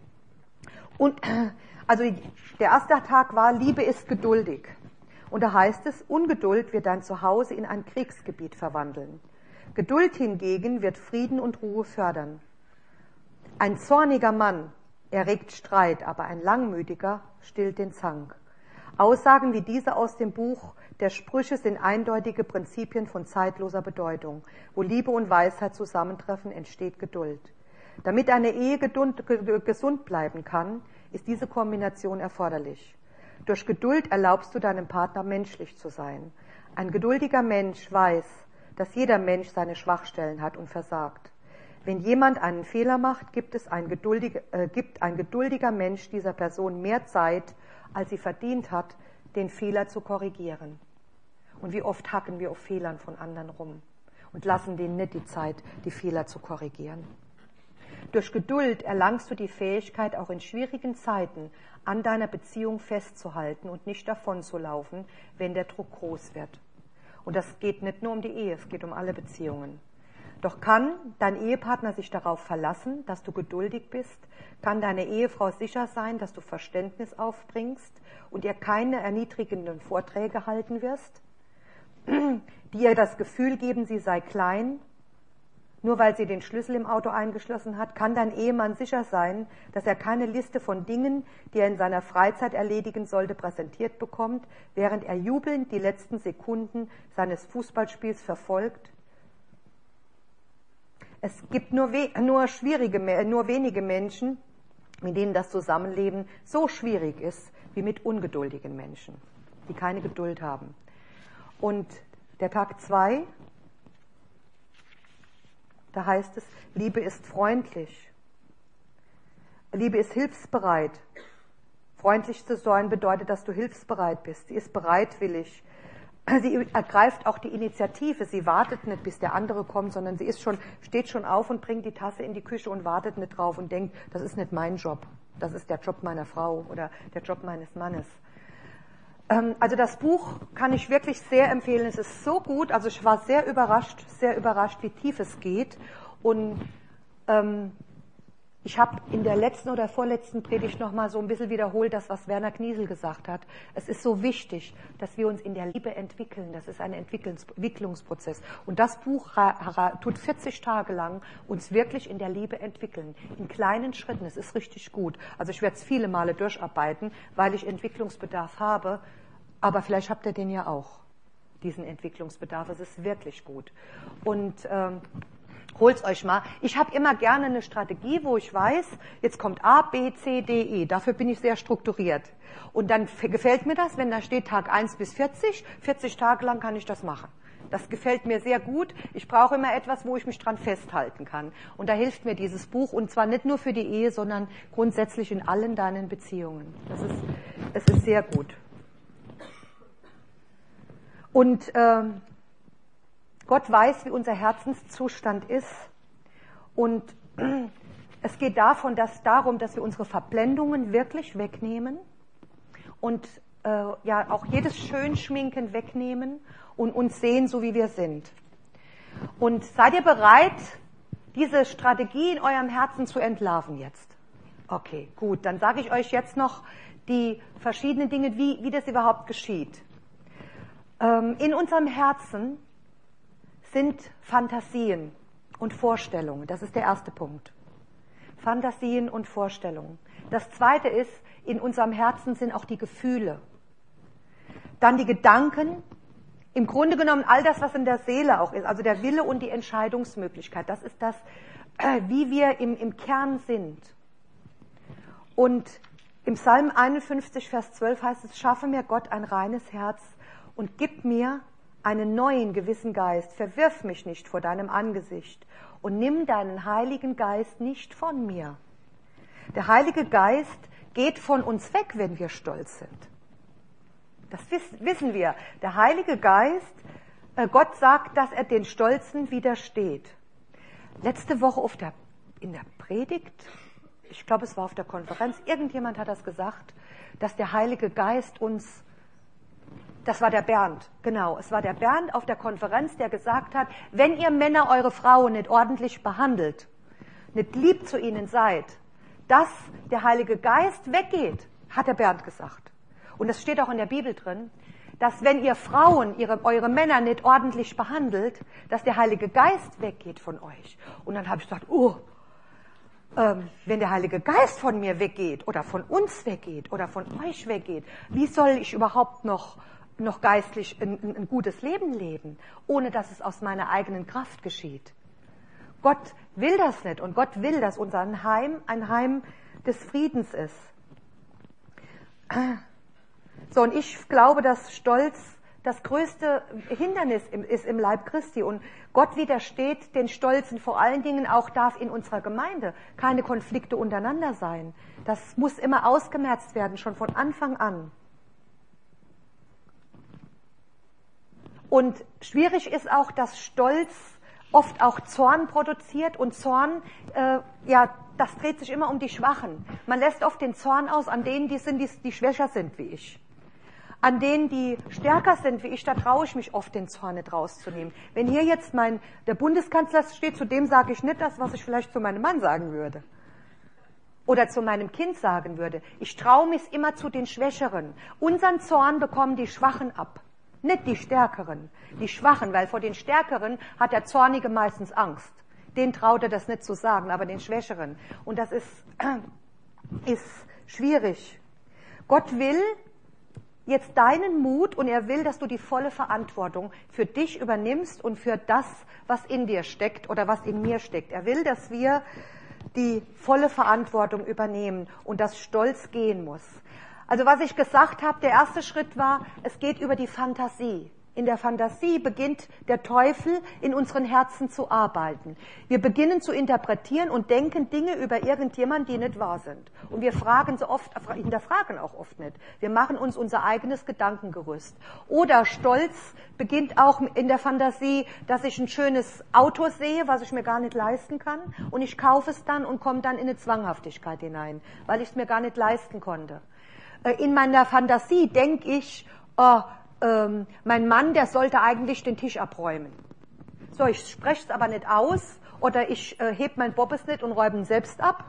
[SPEAKER 1] und, also der erste Tag war, Liebe ist geduldig. Und da heißt es, Ungeduld wird dein Zuhause in ein Kriegsgebiet verwandeln. Geduld hingegen wird Frieden und Ruhe fördern. Ein zorniger Mann erregt Streit, aber ein langmütiger stillt den Zank. Aussagen wie diese aus dem Buch der Sprüche sind eindeutige Prinzipien von zeitloser Bedeutung. Wo Liebe und Weisheit zusammentreffen, entsteht Geduld. Damit eine Ehe gesund bleiben kann, ist diese Kombination erforderlich. Durch Geduld erlaubst du deinem Partner, menschlich zu sein. Ein geduldiger Mensch weiß, dass jeder Mensch seine Schwachstellen hat und versagt. Wenn jemand einen Fehler macht, gibt, es ein, geduldiger, äh, gibt ein geduldiger Mensch dieser Person mehr Zeit, als sie verdient hat, den Fehler zu korrigieren. Und wie oft hacken wir auf Fehlern von anderen rum und lassen denen nicht die Zeit, die Fehler zu korrigieren. Durch Geduld erlangst du die Fähigkeit, auch in schwierigen Zeiten an deiner Beziehung festzuhalten und nicht davonzulaufen, wenn der Druck groß wird. Und das geht nicht nur um die Ehe, es geht um alle Beziehungen. Doch kann dein Ehepartner sich darauf verlassen, dass du geduldig bist? Kann deine Ehefrau sicher sein, dass du Verständnis aufbringst und ihr keine erniedrigenden Vorträge halten wirst, die ihr das Gefühl geben, sie sei klein? Nur weil sie den Schlüssel im Auto eingeschlossen hat, kann dein Ehemann sicher sein, dass er keine Liste von Dingen, die er in seiner Freizeit erledigen sollte, präsentiert bekommt, während er jubelnd die letzten Sekunden seines Fußballspiels verfolgt? Es gibt nur, we- nur, schwierige, nur wenige Menschen, mit denen das Zusammenleben so schwierig ist, wie mit ungeduldigen Menschen, die keine Geduld haben. Und der Tag zwei, da heißt es, Liebe ist freundlich. Liebe ist hilfsbereit. Freundlich zu sein bedeutet, dass du hilfsbereit bist. Sie ist bereitwillig. sie ergreift auch die Initiative. Sie wartet nicht, bis der andere kommt, sondern sie ist schon, steht schon auf und bringt die Tasse in die Küche und wartet nicht drauf und denkt, das ist nicht mein Job. Das ist der Job meiner Frau oder der Job meines Mannes. Ähm, also das Buch kann ich wirklich sehr empfehlen. Es ist so gut. Also ich war sehr überrascht, sehr überrascht, wie tief es geht. Und ähm, ich habe in der letzten oder vorletzten Predigt noch mal so ein bisschen wiederholt, das, was Werner Kniesel gesagt hat. Es ist so wichtig, dass wir uns in der Liebe entwickeln. Das ist ein Entwicklungsprozess. Und das Buch tut vierzig Tage lang uns wirklich in der Liebe entwickeln. In kleinen Schritten. Es ist richtig gut. Also ich werde es viele Male durcharbeiten, weil ich Entwicklungsbedarf habe. Aber vielleicht habt ihr den ja auch, diesen Entwicklungsbedarf. Es ist wirklich gut. Und ähm, holt's euch mal. Ich habe immer gerne eine Strategie, wo ich weiß, jetzt kommt A, B, C, D, E. Dafür bin ich sehr strukturiert. Und dann gefällt mir das, wenn da steht Tag eins bis vierzig. vierzig Tage lang kann ich das machen. Das gefällt mir sehr gut. Ich brauche immer etwas, wo ich mich dran festhalten kann. Und da hilft mir dieses Buch. Und zwar nicht nur für die Ehe, sondern grundsätzlich in allen deinen Beziehungen. Das ist, es ist sehr gut. Und ähm, Gott weiß, wie unser Herzenszustand ist. Und es geht davon, dass, darum, dass wir unsere Verblendungen wirklich wegnehmen und äh, ja auch jedes Schönschminken wegnehmen und uns sehen, so wie wir sind. Und seid ihr bereit, diese Strategie in eurem Herzen zu entlarven jetzt? Okay, gut. Dann sage ich euch jetzt noch die verschiedenen Dinge, wie, wie das überhaupt geschieht. Ähm, in unserem Herzen sind Fantasien und Vorstellungen. Das ist der erste Punkt. Fantasien und Vorstellungen. Das zweite ist, in unserem Herzen sind auch die Gefühle. Dann die Gedanken, im Grunde genommen all das, was in der Seele auch ist, also der Wille und die Entscheidungsmöglichkeit. Das ist das, wie wir im, im Kern sind. Und im Psalm einundfünfzig, Vers zwölf heißt es, schaffe mir Gott ein reines Herz und gib mir einen neuen gewissen Geist, verwirf mich nicht vor deinem Angesicht und nimm deinen Heiligen Geist nicht von mir. Der Heilige Geist geht von uns weg, wenn wir stolz sind. Das wissen wir. Der Heilige Geist, äh, Gott sagt, dass er den Stolzen widersteht. Letzte Woche auf der, in der Predigt, ich glaube es war auf der Konferenz, irgendjemand hat das gesagt, dass der Heilige Geist uns Das war der Bernd, genau. Es war der Bernd auf der Konferenz, der gesagt hat, wenn ihr Männer eure Frauen nicht ordentlich behandelt, nicht lieb zu ihnen seid, dass der Heilige Geist weggeht, hat der Bernd gesagt. Und das steht auch in der Bibel drin, dass wenn ihr Frauen ihre, eure Männer nicht ordentlich behandelt, dass der Heilige Geist weggeht von euch. Und dann habe ich gesagt, oh, ähm, wenn der Heilige Geist von mir weggeht oder von uns weggeht oder von euch weggeht, wie soll ich überhaupt noch noch geistlich ein, ein, ein gutes Leben leben, ohne dass es aus meiner eigenen Kraft geschieht. Gott will das nicht und Gott will, dass unser Heim ein Heim des Friedens ist. So, und ich glaube, dass Stolz das größte Hindernis ist im Leib Christi und Gott widersteht den Stolzen. Vor allen Dingen auch darf in unserer Gemeinde keine Konflikte untereinander sein. Das muss immer ausgemerzt werden, schon von Anfang an. Und schwierig ist auch, dass Stolz oft auch Zorn produziert und Zorn, äh, ja, das dreht sich immer um die Schwachen. Man lässt oft den Zorn aus an denen, die sind, die, die schwächer sind wie ich. An denen, die stärker sind wie ich, da traue ich mich oft, den Zorn nicht rauszunehmen. Wenn hier jetzt mein, der Bundeskanzler steht, zu dem sage ich nicht das, was ich vielleicht zu meinem Mann sagen würde. Oder zu meinem Kind sagen würde. Ich traue mich immer zu den Schwächeren. Unseren Zorn bekommen die Schwachen ab. Nicht die Stärkeren, die Schwachen, weil vor den Stärkeren hat der Zornige meistens Angst. Den traut er das nicht zu sagen, aber den Schwächeren. Und das ist, äh, ist schwierig. Gott will jetzt deinen Mut und er will, dass du die volle Verantwortung für dich übernimmst und für das, was in dir steckt oder was in mir steckt. Er will, dass wir die volle Verantwortung übernehmen und dass Stolz gehen muss. Also was ich gesagt habe, der erste Schritt war, es geht über die Fantasie. in der Fantasie beginnt der Teufel in unseren Herzen zu arbeiten. Wir beginnen zu interpretieren und denken Dinge über irgendjemanden, die nicht wahr sind. Und wir fragen so oft, hinterfragen auch oft nicht. Wir machen uns unser eigenes Gedankengerüst. Oder Stolz beginnt auch in der Fantasie, dass ich ein schönes Auto sehe, was ich mir gar nicht leisten kann. Und ich kaufe es dann und komme dann in eine Zwanghaftigkeit hinein, weil ich es mir gar nicht leisten konnte. In meiner Fantasie denke ich, oh, ähm, mein Mann, der sollte eigentlich den Tisch abräumen. So, ich spreche es aber nicht aus oder ich äh, heb mein Bobbes nicht und räume ihn selbst ab.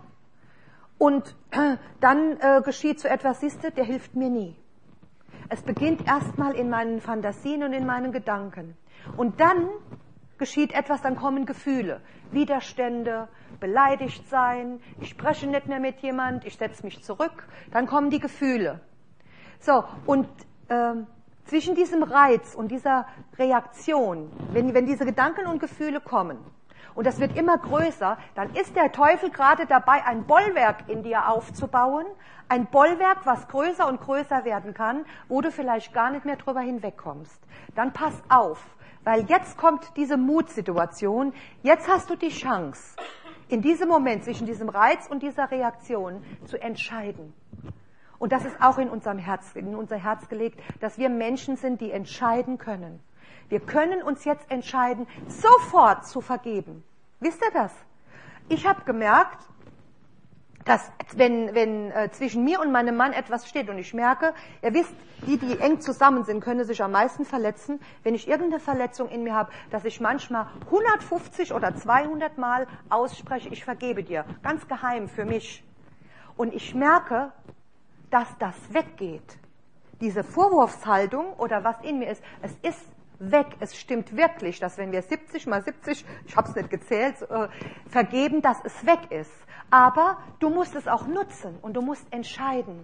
[SPEAKER 1] Und äh, dann äh, geschieht so etwas, siehst du, der hilft mir nie. Es beginnt erstmal in meinen Fantasien und in meinen Gedanken. Und dann geschieht etwas, dann kommen Gefühle, Widerstände, beleidigt sein, ich spreche nicht mehr mit jemand, ich setze mich zurück, dann kommen die Gefühle. So, und ähm, zwischen diesem Reiz und dieser Reaktion, wenn, wenn diese Gedanken und Gefühle kommen, und das wird immer größer, dann ist der Teufel gerade dabei, ein Bollwerk in dir aufzubauen, ein Bollwerk, was größer und größer werden kann, wo du vielleicht gar nicht mehr drüber hinwegkommst. Dann pass auf. Weil jetzt kommt diese Mutsituation, jetzt hast du die Chance, in diesem Moment zwischen diesem Reiz und dieser Reaktion zu entscheiden. Und das ist auch in unserem Herz, in unser Herz gelegt, dass wir Menschen sind, die entscheiden können. Wir können uns jetzt entscheiden, sofort zu vergeben. Wisst ihr das? Ich habe gemerkt, dass wenn, wenn äh, zwischen mir und meinem Mann etwas steht und ich merke, ihr wisst, die, die eng zusammen sind, können sich am meisten verletzen, wenn ich irgendeine Verletzung in mir habe, dass ich manchmal hundertfünfzig oder zweihundert Mal ausspreche, ich vergebe dir, ganz geheim für mich. Und ich merke, dass das weggeht. Diese Vorwurfshaltung oder was in mir ist, es ist weg. Es stimmt wirklich, dass wenn wir siebzig mal siebzig, ich habe es nicht gezählt, äh, vergeben, dass es weg ist. Aber du musst es auch nutzen und du musst entscheiden.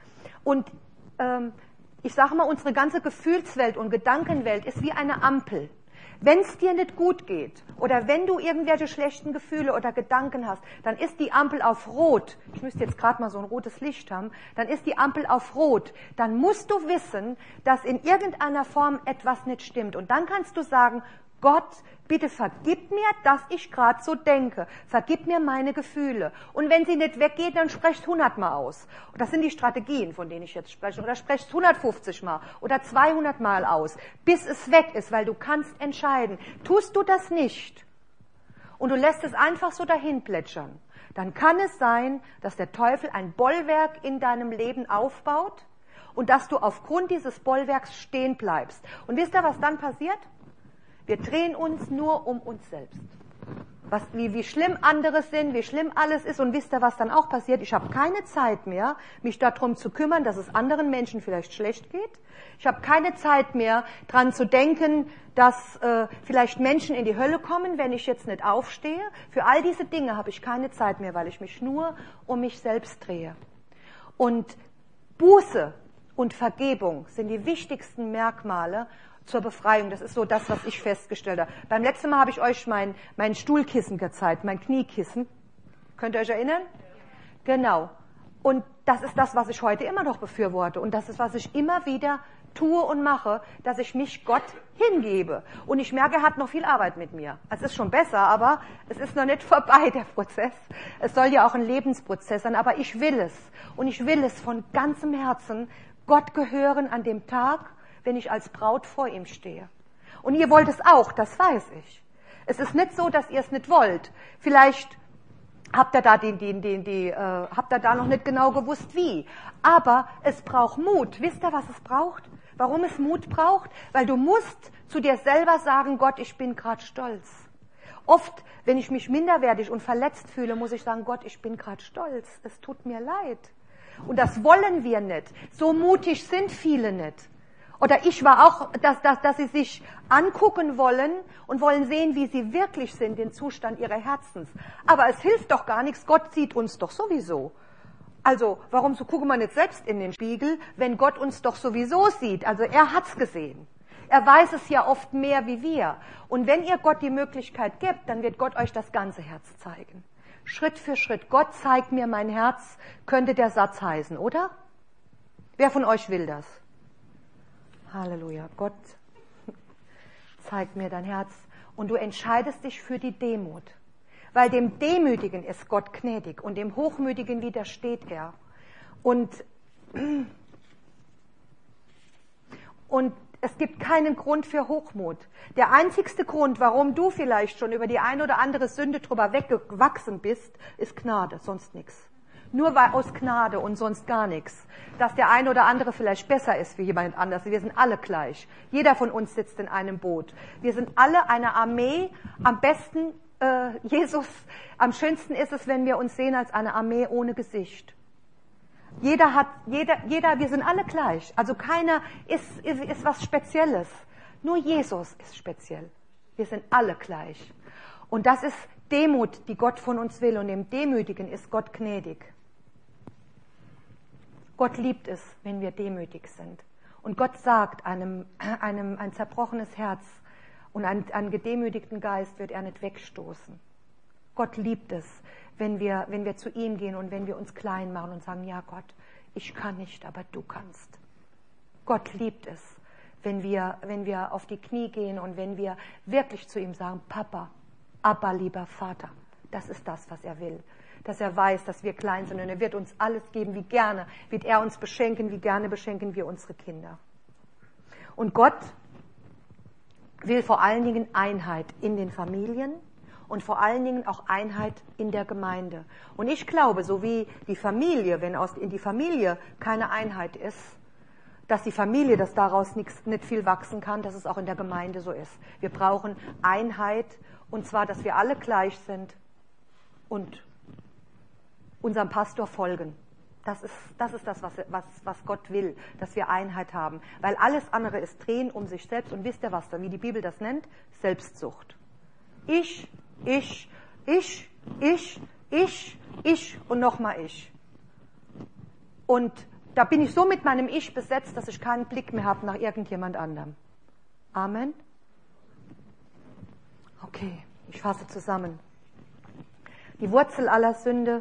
[SPEAKER 1] Und ähm, ich sage mal, unsere ganze Gefühlswelt und Gedankenwelt ist wie eine Ampel. Wenn es dir nicht gut geht oder wenn du irgendwelche schlechten Gefühle oder Gedanken hast, dann ist die Ampel auf Rot. Ich müsste jetzt gerade mal so ein rotes Licht haben. Dann ist die Ampel auf Rot. Dann musst du wissen, dass in irgendeiner Form etwas nicht stimmt. Und dann kannst du sagen, Gott, bitte vergib mir, dass ich gerade so denke. Vergib mir meine Gefühle. Und wenn sie nicht weggehen, dann sprecht hundertmal aus. Und das sind die Strategien, von denen ich jetzt spreche. Oder sprecht hundertfünfzig Mal oder zweihundert Mal aus, bis es weg ist, weil du kannst entscheiden. Tust du das nicht und du lässt es einfach so dahin plätschern, dann kann es sein, dass der Teufel ein Bollwerk in deinem Leben aufbaut und dass du aufgrund dieses Bollwerks stehen bleibst. Und wisst ihr, was dann passiert? Wir drehen uns nur um uns selbst. Was, wie, wie schlimm andere sind, wie schlimm alles ist. Und wisst ihr, was dann auch passiert? Ich habe keine Zeit mehr, mich darum zu kümmern, dass es anderen Menschen vielleicht schlecht geht. Ich habe keine Zeit mehr, dran zu denken, dass äh, vielleicht Menschen in die Hölle kommen, wenn ich jetzt nicht aufstehe. Für all diese Dinge habe ich keine Zeit mehr, weil ich mich nur um mich selbst drehe. Und Buße und Vergebung sind die wichtigsten Merkmale zur Befreiung. Das ist so das, was ich festgestellt habe. Beim letzten Mal habe ich euch mein, mein Stuhlkissen gezeigt, mein Kniekissen. Könnt ihr euch erinnern? Genau. Und das ist das, was ich heute immer noch befürworte. Und das ist, was ich immer wieder tue und mache, dass ich mich Gott hingebe. Und ich merke, er hat noch viel Arbeit mit mir. Es ist schon besser, aber es ist noch nicht vorbei, der Prozess. Es soll ja auch ein Lebensprozess sein, aber ich will es. Und ich will es von ganzem Herzen Gott gehören an dem Tag, wenn ich als Braut vor ihm stehe. Und ihr wollt es auch, das weiß ich. Es ist nicht so, dass ihr es nicht wollt. Vielleicht habt ihr da die, die, die, die, äh, habt ihr da noch nicht genau gewusst, wie. Aber es braucht Mut. Wisst ihr, was es braucht? Warum es Mut braucht? Weil du musst zu dir selber sagen, Gott, ich bin gerade stolz. Oft, wenn ich mich minderwertig und verletzt fühle, muss ich sagen, Gott, ich bin gerade stolz. Es tut mir leid. Und das wollen wir nicht. So mutig sind viele nicht. Oder ich war auch, dass, dass, dass sie sich angucken wollen und wollen sehen, wie sie wirklich sind, den Zustand ihrer Herzens. Aber es hilft doch gar nichts, Gott sieht uns doch sowieso. Also, warum so gucken wir nicht selbst in den Spiegel, wenn Gott uns doch sowieso sieht? Also, er hat's gesehen. Er weiß es ja oft mehr wie wir. Und wenn ihr Gott die Möglichkeit gebt, dann wird Gott euch das ganze Herz zeigen. Schritt für Schritt. Gott zeigt mir mein Herz, könnte der Satz heißen, oder? Wer von euch will das? Halleluja. Gott zeig mir dein Herz. Und du entscheidest dich für die Demut. Weil dem Demütigen ist Gott gnädig und dem Hochmütigen widersteht er. Und, und es gibt keinen Grund für Hochmut. Der einzigste Grund, warum du vielleicht schon über die eine oder andere Sünde drüber weggewachsen bist, ist Gnade, sonst nichts. Nur weil aus Gnade und sonst gar nichts. Dass der eine oder andere vielleicht besser ist wie jemand anders. Wir sind alle gleich. Jeder von uns sitzt in einem Boot. Wir sind alle eine Armee. Am besten, äh, Jesus, am schönsten ist es, wenn wir uns sehen als eine Armee ohne Gesicht. Jeder hat, jeder, jeder, wir sind alle gleich. Also keiner ist, ist, ist was Spezielles. Nur Jesus ist speziell. Wir sind alle gleich. Und das ist Demut, die Gott von uns will. Und dem Demütigen ist Gott gnädig. Gott liebt es, wenn wir demütig sind. Und Gott sagt, einem, einem, ein zerbrochenes Herz und einen, einen gedemütigten Geist wird er nicht wegstoßen. Gott liebt es, wenn wir, wenn wir zu ihm gehen und wenn wir uns klein machen und sagen, ja Gott, ich kann nicht, aber du kannst. Gott liebt es, wenn wir, wenn wir auf die Knie gehen und wenn wir wirklich zu ihm sagen, Papa, Abba, lieber Vater, das ist das, was er will. Dass er weiß, dass wir klein sind und er wird uns alles geben, wie gerne wird er uns beschenken, wie gerne beschenken wir unsere Kinder. Und Gott will vor allen Dingen Einheit in den Familien und vor allen Dingen auch Einheit in der Gemeinde. Und ich glaube, so wie die Familie, wenn aus, in die Familie keine Einheit ist, dass die Familie, dass daraus nichts, nicht viel wachsen kann, dass es auch in der Gemeinde so ist. Wir brauchen Einheit und zwar, dass wir alle gleich sind und unserem Pastor folgen. Das ist das, ist das was, was, was Gott will, dass wir Einheit haben. Weil alles andere ist Drehen um sich selbst. Und wisst ihr was, wie die Bibel das nennt? Selbstsucht. Ich, ich, ich, ich, ich, ich und nochmal ich. Und da bin ich so mit meinem Ich besetzt, dass ich keinen Blick mehr habe nach irgendjemand anderem. Amen. Okay, ich fasse zusammen. Die Wurzel aller Sünde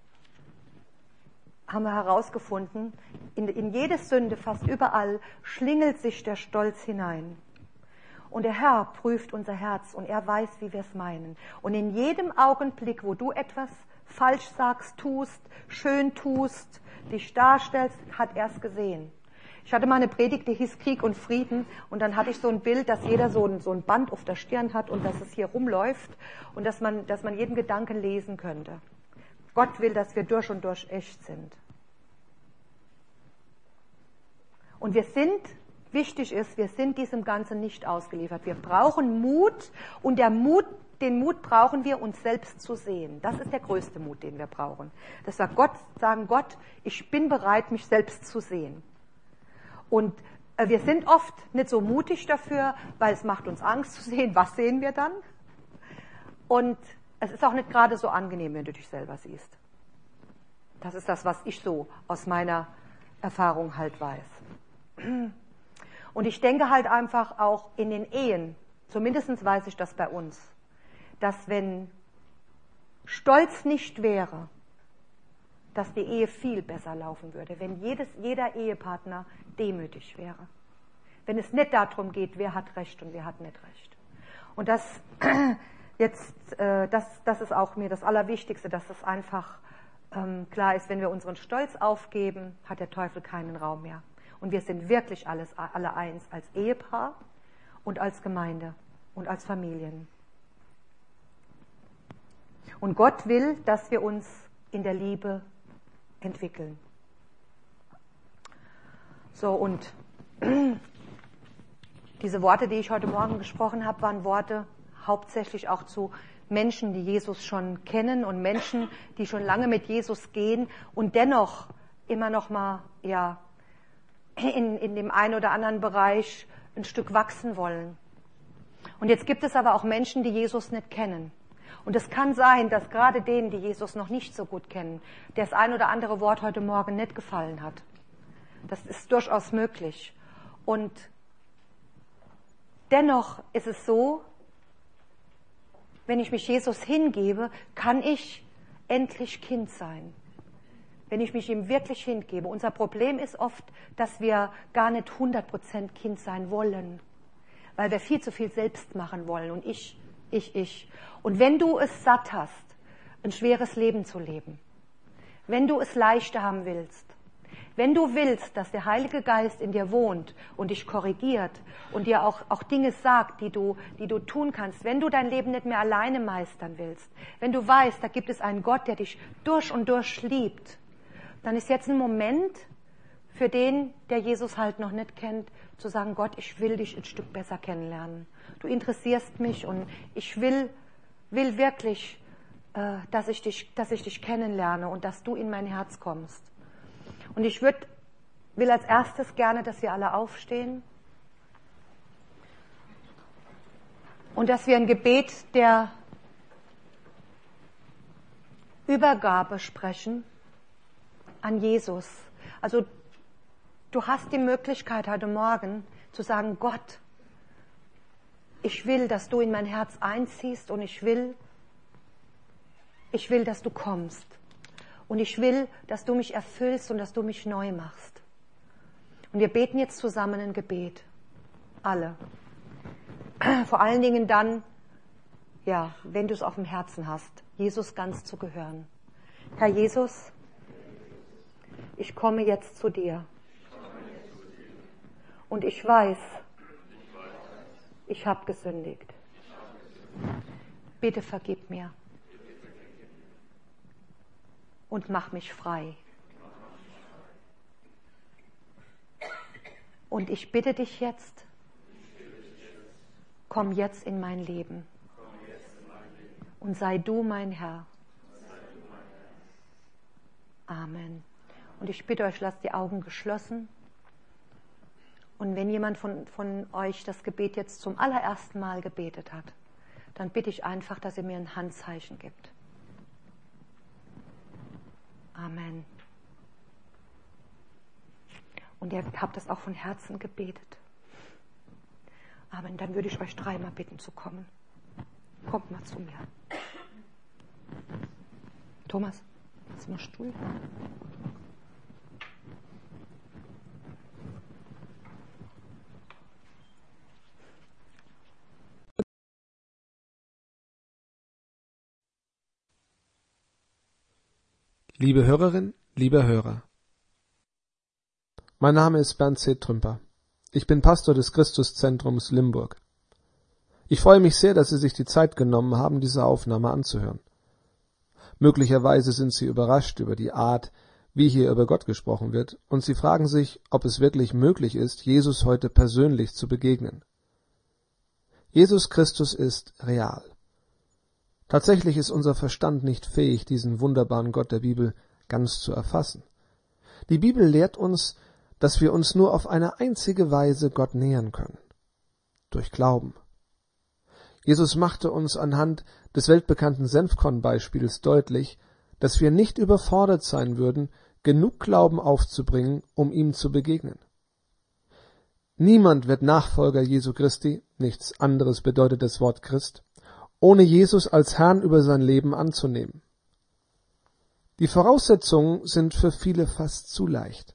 [SPEAKER 1] haben wir herausgefunden, in, in jede Sünde, fast überall, schlingelt sich der Stolz hinein. Und der Herr prüft unser Herz und er weiß, wie wir es meinen. Und in jedem Augenblick, wo du etwas falsch sagst, tust, schön tust, dich darstellst, hat er es gesehen. Ich hatte mal eine Predigt, die hieß Krieg und Frieden und dann hatte ich so ein Bild, dass jeder so ein, so ein Band auf der Stirn hat und dass es hier rumläuft und dass man, dass man jeden Gedanken lesen könnte. Gott will, dass wir durch und durch echt sind. Und wir sind, wichtig ist, wir sind diesem Ganzen nicht ausgeliefert. Wir brauchen Mut und der Mut, den Mut brauchen wir, uns selbst zu sehen. Das ist der größte Mut, den wir brauchen. Dass wir Gott sagen, Gott, ich bin bereit, mich selbst zu sehen. Und äh, wir sind oft nicht so mutig dafür, weil es macht uns Angst zu sehen. Was sehen wir dann? Und es ist auch nicht gerade so angenehm, wenn du dich selber siehst. Das ist das, was ich so aus meiner Erfahrung halt weiß. Und ich denke halt einfach auch in den Ehen, zumindest weiß ich das bei uns, dass wenn Stolz nicht wäre, dass die Ehe viel besser laufen würde, wenn jedes, jeder Ehepartner demütig wäre. Wenn es nicht darum geht, wer hat Recht und wer hat nicht Recht. Und das jetzt, äh, das, das ist auch mir das Allerwichtigste, dass es einfach ähm, klar ist, wenn wir unseren Stolz aufgeben, hat der Teufel keinen Raum mehr. Und wir sind wirklich alles, alle eins, als Ehepaar und als Gemeinde und als Familien. Und Gott will, dass wir uns in der Liebe entwickeln. So, und diese Worte, die ich heute Morgen gesprochen habe, waren Worte hauptsächlich auch zu Menschen, die Jesus schon kennen und Menschen, die schon lange mit Jesus gehen und dennoch immer noch mal, ja, in, in dem einen oder anderen Bereich ein Stück wachsen wollen. Und jetzt gibt es aber auch Menschen, die Jesus nicht kennen. Und es kann sein, dass gerade denen, die Jesus noch nicht so gut kennen, das ein oder andere Wort heute Morgen nicht gefallen hat. Das ist durchaus möglich. Und dennoch ist es so, wenn ich mich Jesus hingebe, kann ich endlich Kind sein. Wenn ich mich ihm wirklich hingebe. Unser Problem ist oft, dass wir gar nicht hundert Prozent Kind sein wollen. weil wir viel zu viel selbst machen wollen und ich, ich, ich. Und wenn du es satt hast, ein schweres Leben zu leben, wenn du es leichter haben willst, wenn du willst, dass der Heilige Geist in dir wohnt und dich korrigiert und dir auch, auch Dinge sagt, die du, die du tun kannst, wenn du dein Leben nicht mehr alleine meistern willst, wenn du weißt, da gibt es einen Gott, der dich durch und durch liebt, dann ist jetzt ein Moment für den, der Jesus halt noch nicht kennt, zu sagen, Gott, ich will dich ein Stück besser kennenlernen. Du interessierst mich und ich will, will wirklich, äh, dass ich dich, dass ich dich kennenlerne und dass du in mein Herz kommst. Und ich würd, will als erstes gerne, dass wir alle aufstehen und dass wir ein Gebet der Übergabe sprechen an Jesus. Also du hast die Möglichkeit heute Morgen zu sagen, Gott, ich will, dass du in mein Herz einziehst und ich will, ich will, dass du kommst. Und ich will, dass du mich erfüllst und dass du mich neu machst. Und wir beten jetzt zusammen ein Gebet. Alle. Vor allen Dingen dann, ja, wenn du es auf dem Herzen hast, Jesus ganz zu gehören. Herr Jesus, ich komme jetzt zu dir. Und ich weiß, ich habe gesündigt. Bitte vergib mir. Und mach mich frei. Und ich bitte dich jetzt, komm jetzt in mein Leben. Und sei du mein Herr. Amen. Und ich bitte euch, lasst die Augen geschlossen. Und wenn jemand von, von euch das Gebet jetzt zum allerersten Mal gebetet hat, dann bitte ich einfach, dass ihr mir ein Handzeichen gibt. Amen. Und ihr habt das auch von Herzen gebetet. Amen. Dann würde ich euch dreimal bitten zu kommen. Kommt mal zu mir. Thomas, hast du mal Stuhl?
[SPEAKER 4] Liebe Hörerin, lieber Hörer. Mein Name ist Bernd C. Trümper. Ich bin Pastor des Christuszentrums Limburg. Ich freue mich sehr, dass Sie sich die Zeit genommen haben, diese Aufnahme anzuhören. Möglicherweise sind Sie überrascht über die Art, wie hier über Gott gesprochen wird, und Sie fragen sich, ob es wirklich möglich ist, Jesus heute persönlich zu begegnen. Jesus Christus ist real. Tatsächlich ist unser Verstand nicht fähig, diesen wunderbaren Gott der Bibel ganz zu erfassen. Die Bibel lehrt uns, dass wir uns nur auf eine einzige Weise Gott nähern können: durch Glauben. Jesus machte uns anhand des weltbekannten Senfkorn-Beispiels deutlich, dass wir nicht überfordert sein würden, genug Glauben aufzubringen, um ihm zu begegnen. Niemand wird Nachfolger Jesu Christi, nichts anderes bedeutet das Wort Christ, ohne Jesus als Herrn über sein Leben anzunehmen. Die Voraussetzungen sind für viele fast zu leicht.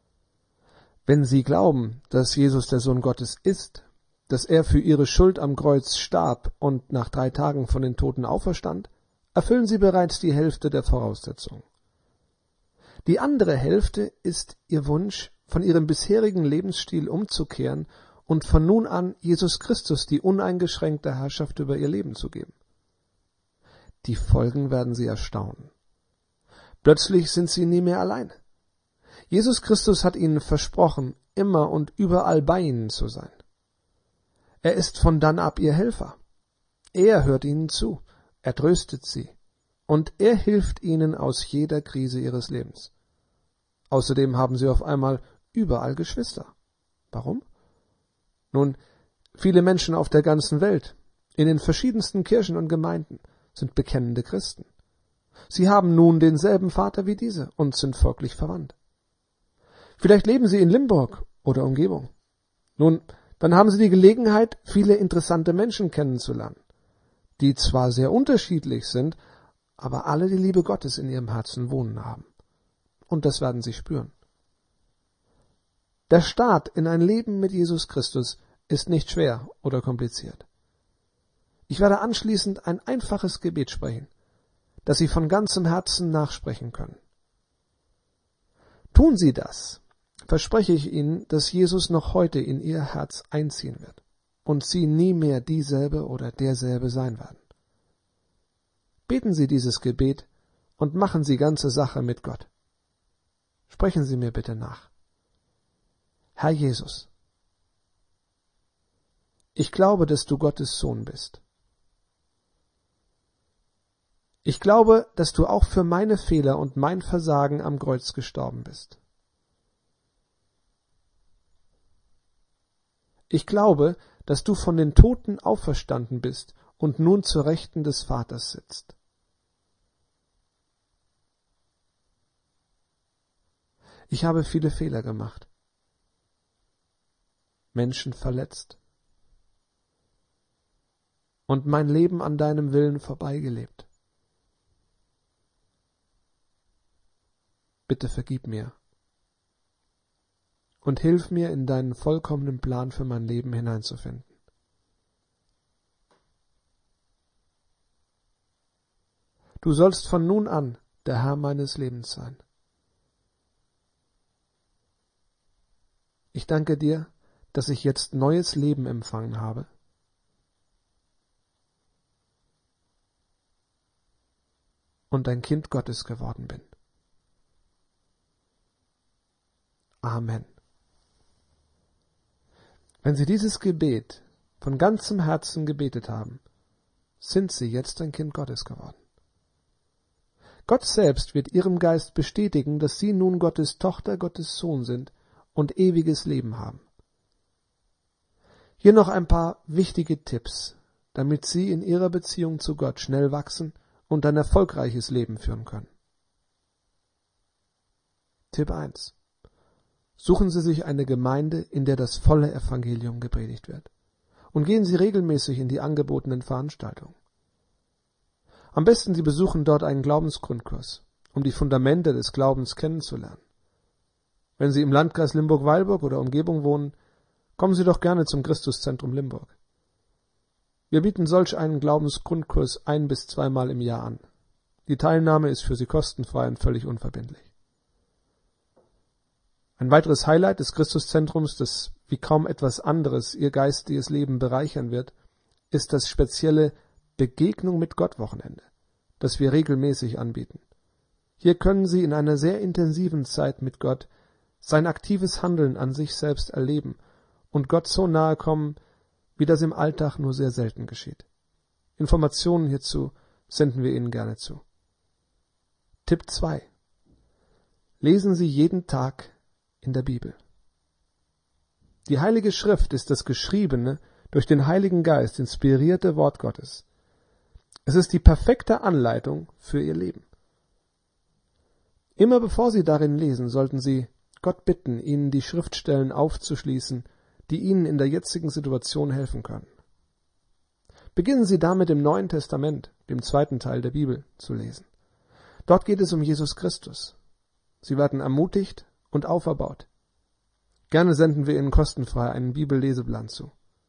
[SPEAKER 4] Wenn sie glauben, dass Jesus der Sohn Gottes ist, dass er für ihre Schuld am Kreuz starb und nach drei Tagen von den Toten auferstand, erfüllen sie bereits die Hälfte der Voraussetzungen. Die andere Hälfte ist ihr Wunsch, von ihrem bisherigen Lebensstil umzukehren und von nun an Jesus Christus die uneingeschränkte Herrschaft über ihr Leben zu geben. Die Folgen werden sie erstaunen. Plötzlich sind sie nie mehr allein. Jesus Christus hat ihnen versprochen, immer und überall bei ihnen zu sein. Er ist von dann ab ihr Helfer. Er hört ihnen zu, er tröstet sie und er hilft ihnen aus jeder Krise ihres Lebens. Außerdem haben sie auf einmal überall Geschwister. Warum? Nun, viele Menschen auf der ganzen Welt, in den verschiedensten Kirchen und Gemeinden, sind bekennende Christen. Sie haben nun denselben Vater wie diese und sind folglich verwandt. Vielleicht leben sie in Limburg oder Umgebung. Nun, dann haben sie die Gelegenheit, viele interessante Menschen kennenzulernen, die zwar sehr unterschiedlich sind, aber alle die Liebe Gottes in ihrem Herzen wohnen haben. Und das werden sie spüren. Der Start in ein Leben mit Jesus Christus ist nicht schwer oder kompliziert. Ich werde anschließend ein einfaches Gebet sprechen, das Sie von ganzem Herzen nachsprechen können. Tun Sie das, verspreche ich Ihnen, dass Jesus noch heute in Ihr Herz einziehen wird und Sie nie mehr dieselbe oder derselbe sein werden. Beten Sie dieses Gebet und machen Sie ganze Sache mit Gott. Sprechen Sie mir bitte nach. Herr Jesus, ich glaube, dass du Gottes Sohn bist. Ich glaube, dass du auch für meine Fehler und mein Versagen am Kreuz gestorben bist. Ich glaube, dass du von den Toten auferstanden bist und nun zur Rechten des Vaters sitzt. Ich habe viele Fehler gemacht, Menschen verletzt und mein Leben an deinem Willen vorbeigelebt. Bitte vergib mir und hilf mir, in deinen vollkommenen Plan für mein Leben hineinzufinden. Du sollst von nun an der Herr meines Lebens sein. Ich danke dir, dass ich jetzt neues Leben empfangen habe. Und ein Kind Gottes geworden bin. Amen. Wenn Sie dieses Gebet von ganzem Herzen gebetet haben, sind Sie jetzt ein Kind Gottes geworden. Gott selbst wird Ihrem Geist bestätigen, dass Sie nun Gottes Tochter, Gottes Sohn sind und ewiges Leben haben. Hier noch ein paar wichtige Tipps, damit Sie in Ihrer Beziehung zu Gott schnell wachsen und ein erfolgreiches Leben führen können. Tipp eins. Suchen Sie sich eine Gemeinde, in der das volle Evangelium gepredigt wird, und gehen Sie regelmäßig in die angebotenen Veranstaltungen. Am besten Sie besuchen dort einen Glaubensgrundkurs, um die Fundamente des Glaubens kennenzulernen. Wenn Sie im Landkreis Limburg-Weilburg oder Umgebung wohnen, kommen Sie doch gerne zum Christuszentrum Limburg. Wir bieten solch einen Glaubensgrundkurs ein- bis zweimal im Jahr an. Die Teilnahme ist für Sie kostenfrei und völlig unverbindlich. Ein weiteres Highlight des Christuszentrums, das wie kaum etwas anderes Ihr geistiges Leben bereichern wird, ist das spezielle Begegnung mit Gott Wochenende, das wir regelmäßig anbieten. Hier können Sie in einer sehr intensiven Zeit mit Gott sein aktives Handeln an sich selbst erleben und Gott so nahe kommen, wie das im Alltag nur sehr selten geschieht. Informationen hierzu senden wir Ihnen gerne zu. Tipp zwei. Lesen Sie jeden Tag in der Bibel. Die Heilige Schrift ist das geschriebene, durch den Heiligen Geist inspirierte Wort Gottes. Es ist die perfekte Anleitung für Ihr Leben. Immer bevor Sie darin lesen, sollten Sie Gott bitten, Ihnen die Schriftstellen aufzuschließen, die Ihnen in der jetzigen Situation helfen können. Beginnen Sie damit im Neuen Testament, dem zweiten Teil der Bibel, zu lesen. Dort geht es um Jesus Christus. Sie werden ermutigt und auferbaut. Gerne senden wir Ihnen kostenfrei einen Bibelleseplan zu.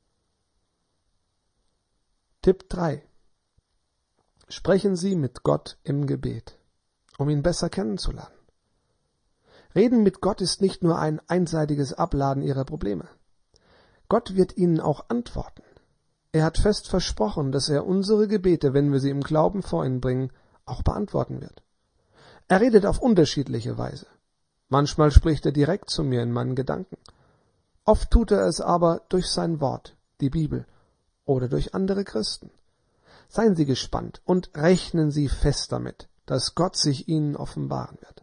[SPEAKER 4] Tipp drei. Sprechen Sie mit Gott im Gebet, um ihn besser kennenzulernen. Reden mit Gott ist nicht nur ein einseitiges Abladen Ihrer Probleme. Gott wird Ihnen auch antworten. Er hat fest versprochen, dass er unsere Gebete, wenn wir sie im Glauben vor ihn bringen, auch beantworten wird. Er redet auf unterschiedliche Weise. Manchmal spricht er direkt zu mir in meinen Gedanken. Oft tut er es aber durch sein Wort, die Bibel, oder durch andere Christen. Seien Sie gespannt und rechnen Sie fest damit, dass Gott sich Ihnen offenbaren wird.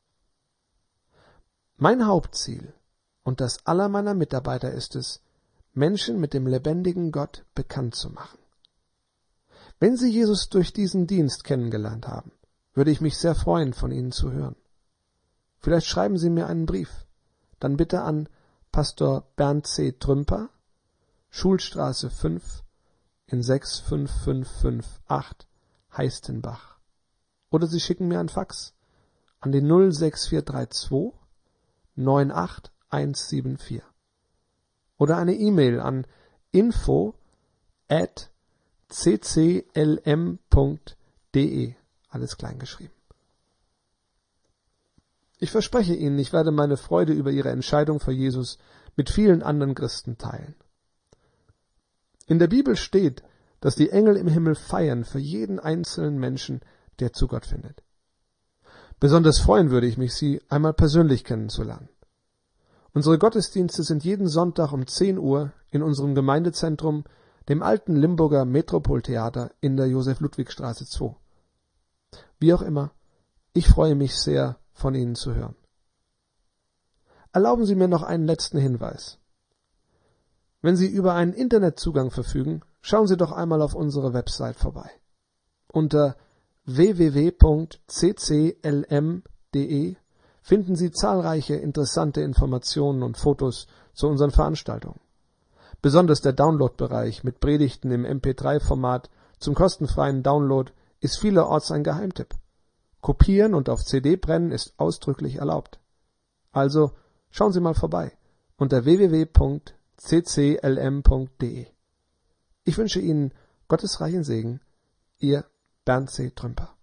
[SPEAKER 4] Mein Hauptziel und das aller meiner Mitarbeiter ist es, Menschen mit dem lebendigen Gott bekannt zu machen. Wenn Sie Jesus durch diesen Dienst kennengelernt haben, würde ich mich sehr freuen, von Ihnen zu hören. Vielleicht schreiben Sie mir einen Brief, dann bitte an Pastor Bernd C. Trümper, Schulstraße fünf in sechs fünf fünf fünf acht, Heistenbach. Oder Sie schicken mir ein Fax an die null sechs vier drei zwei neun acht eins sieben vier. oder eine E-Mail an info at c c l m punkt d e, alles klein geschrieben. Ich verspreche Ihnen, ich werde meine Freude über Ihre Entscheidung für Jesus mit vielen anderen Christen teilen. In der Bibel steht, dass die Engel im Himmel feiern für jeden einzelnen Menschen, der zu Gott findet. Besonders freuen würde ich mich, Sie einmal persönlich kennenzulernen. Unsere Gottesdienste sind jeden Sonntag um zehn Uhr in unserem Gemeindezentrum, dem alten Limburger Metropoltheater in der Josef-Ludwig-Straße zwei. Wie auch immer, ich freue mich sehr, von Ihnen zu hören. Erlauben Sie mir noch einen letzten Hinweis. Wenn Sie über einen Internetzugang verfügen, schauen Sie doch einmal auf unsere Website vorbei. Unter w w w punkt c c l m punkt d e finden Sie zahlreiche interessante Informationen und Fotos zu unseren Veranstaltungen. Besonders der Download-Bereich mit Predigten im M P drei Format zum kostenfreien Download ist vielerorts ein Geheimtipp. Kopieren und auf C D brennen ist ausdrücklich erlaubt. Also schauen Sie mal vorbei unter w w w punkt c c l m punkt d e. Ich wünsche Ihnen Gottes reichen Segen, Ihr Bernd C. Trümper.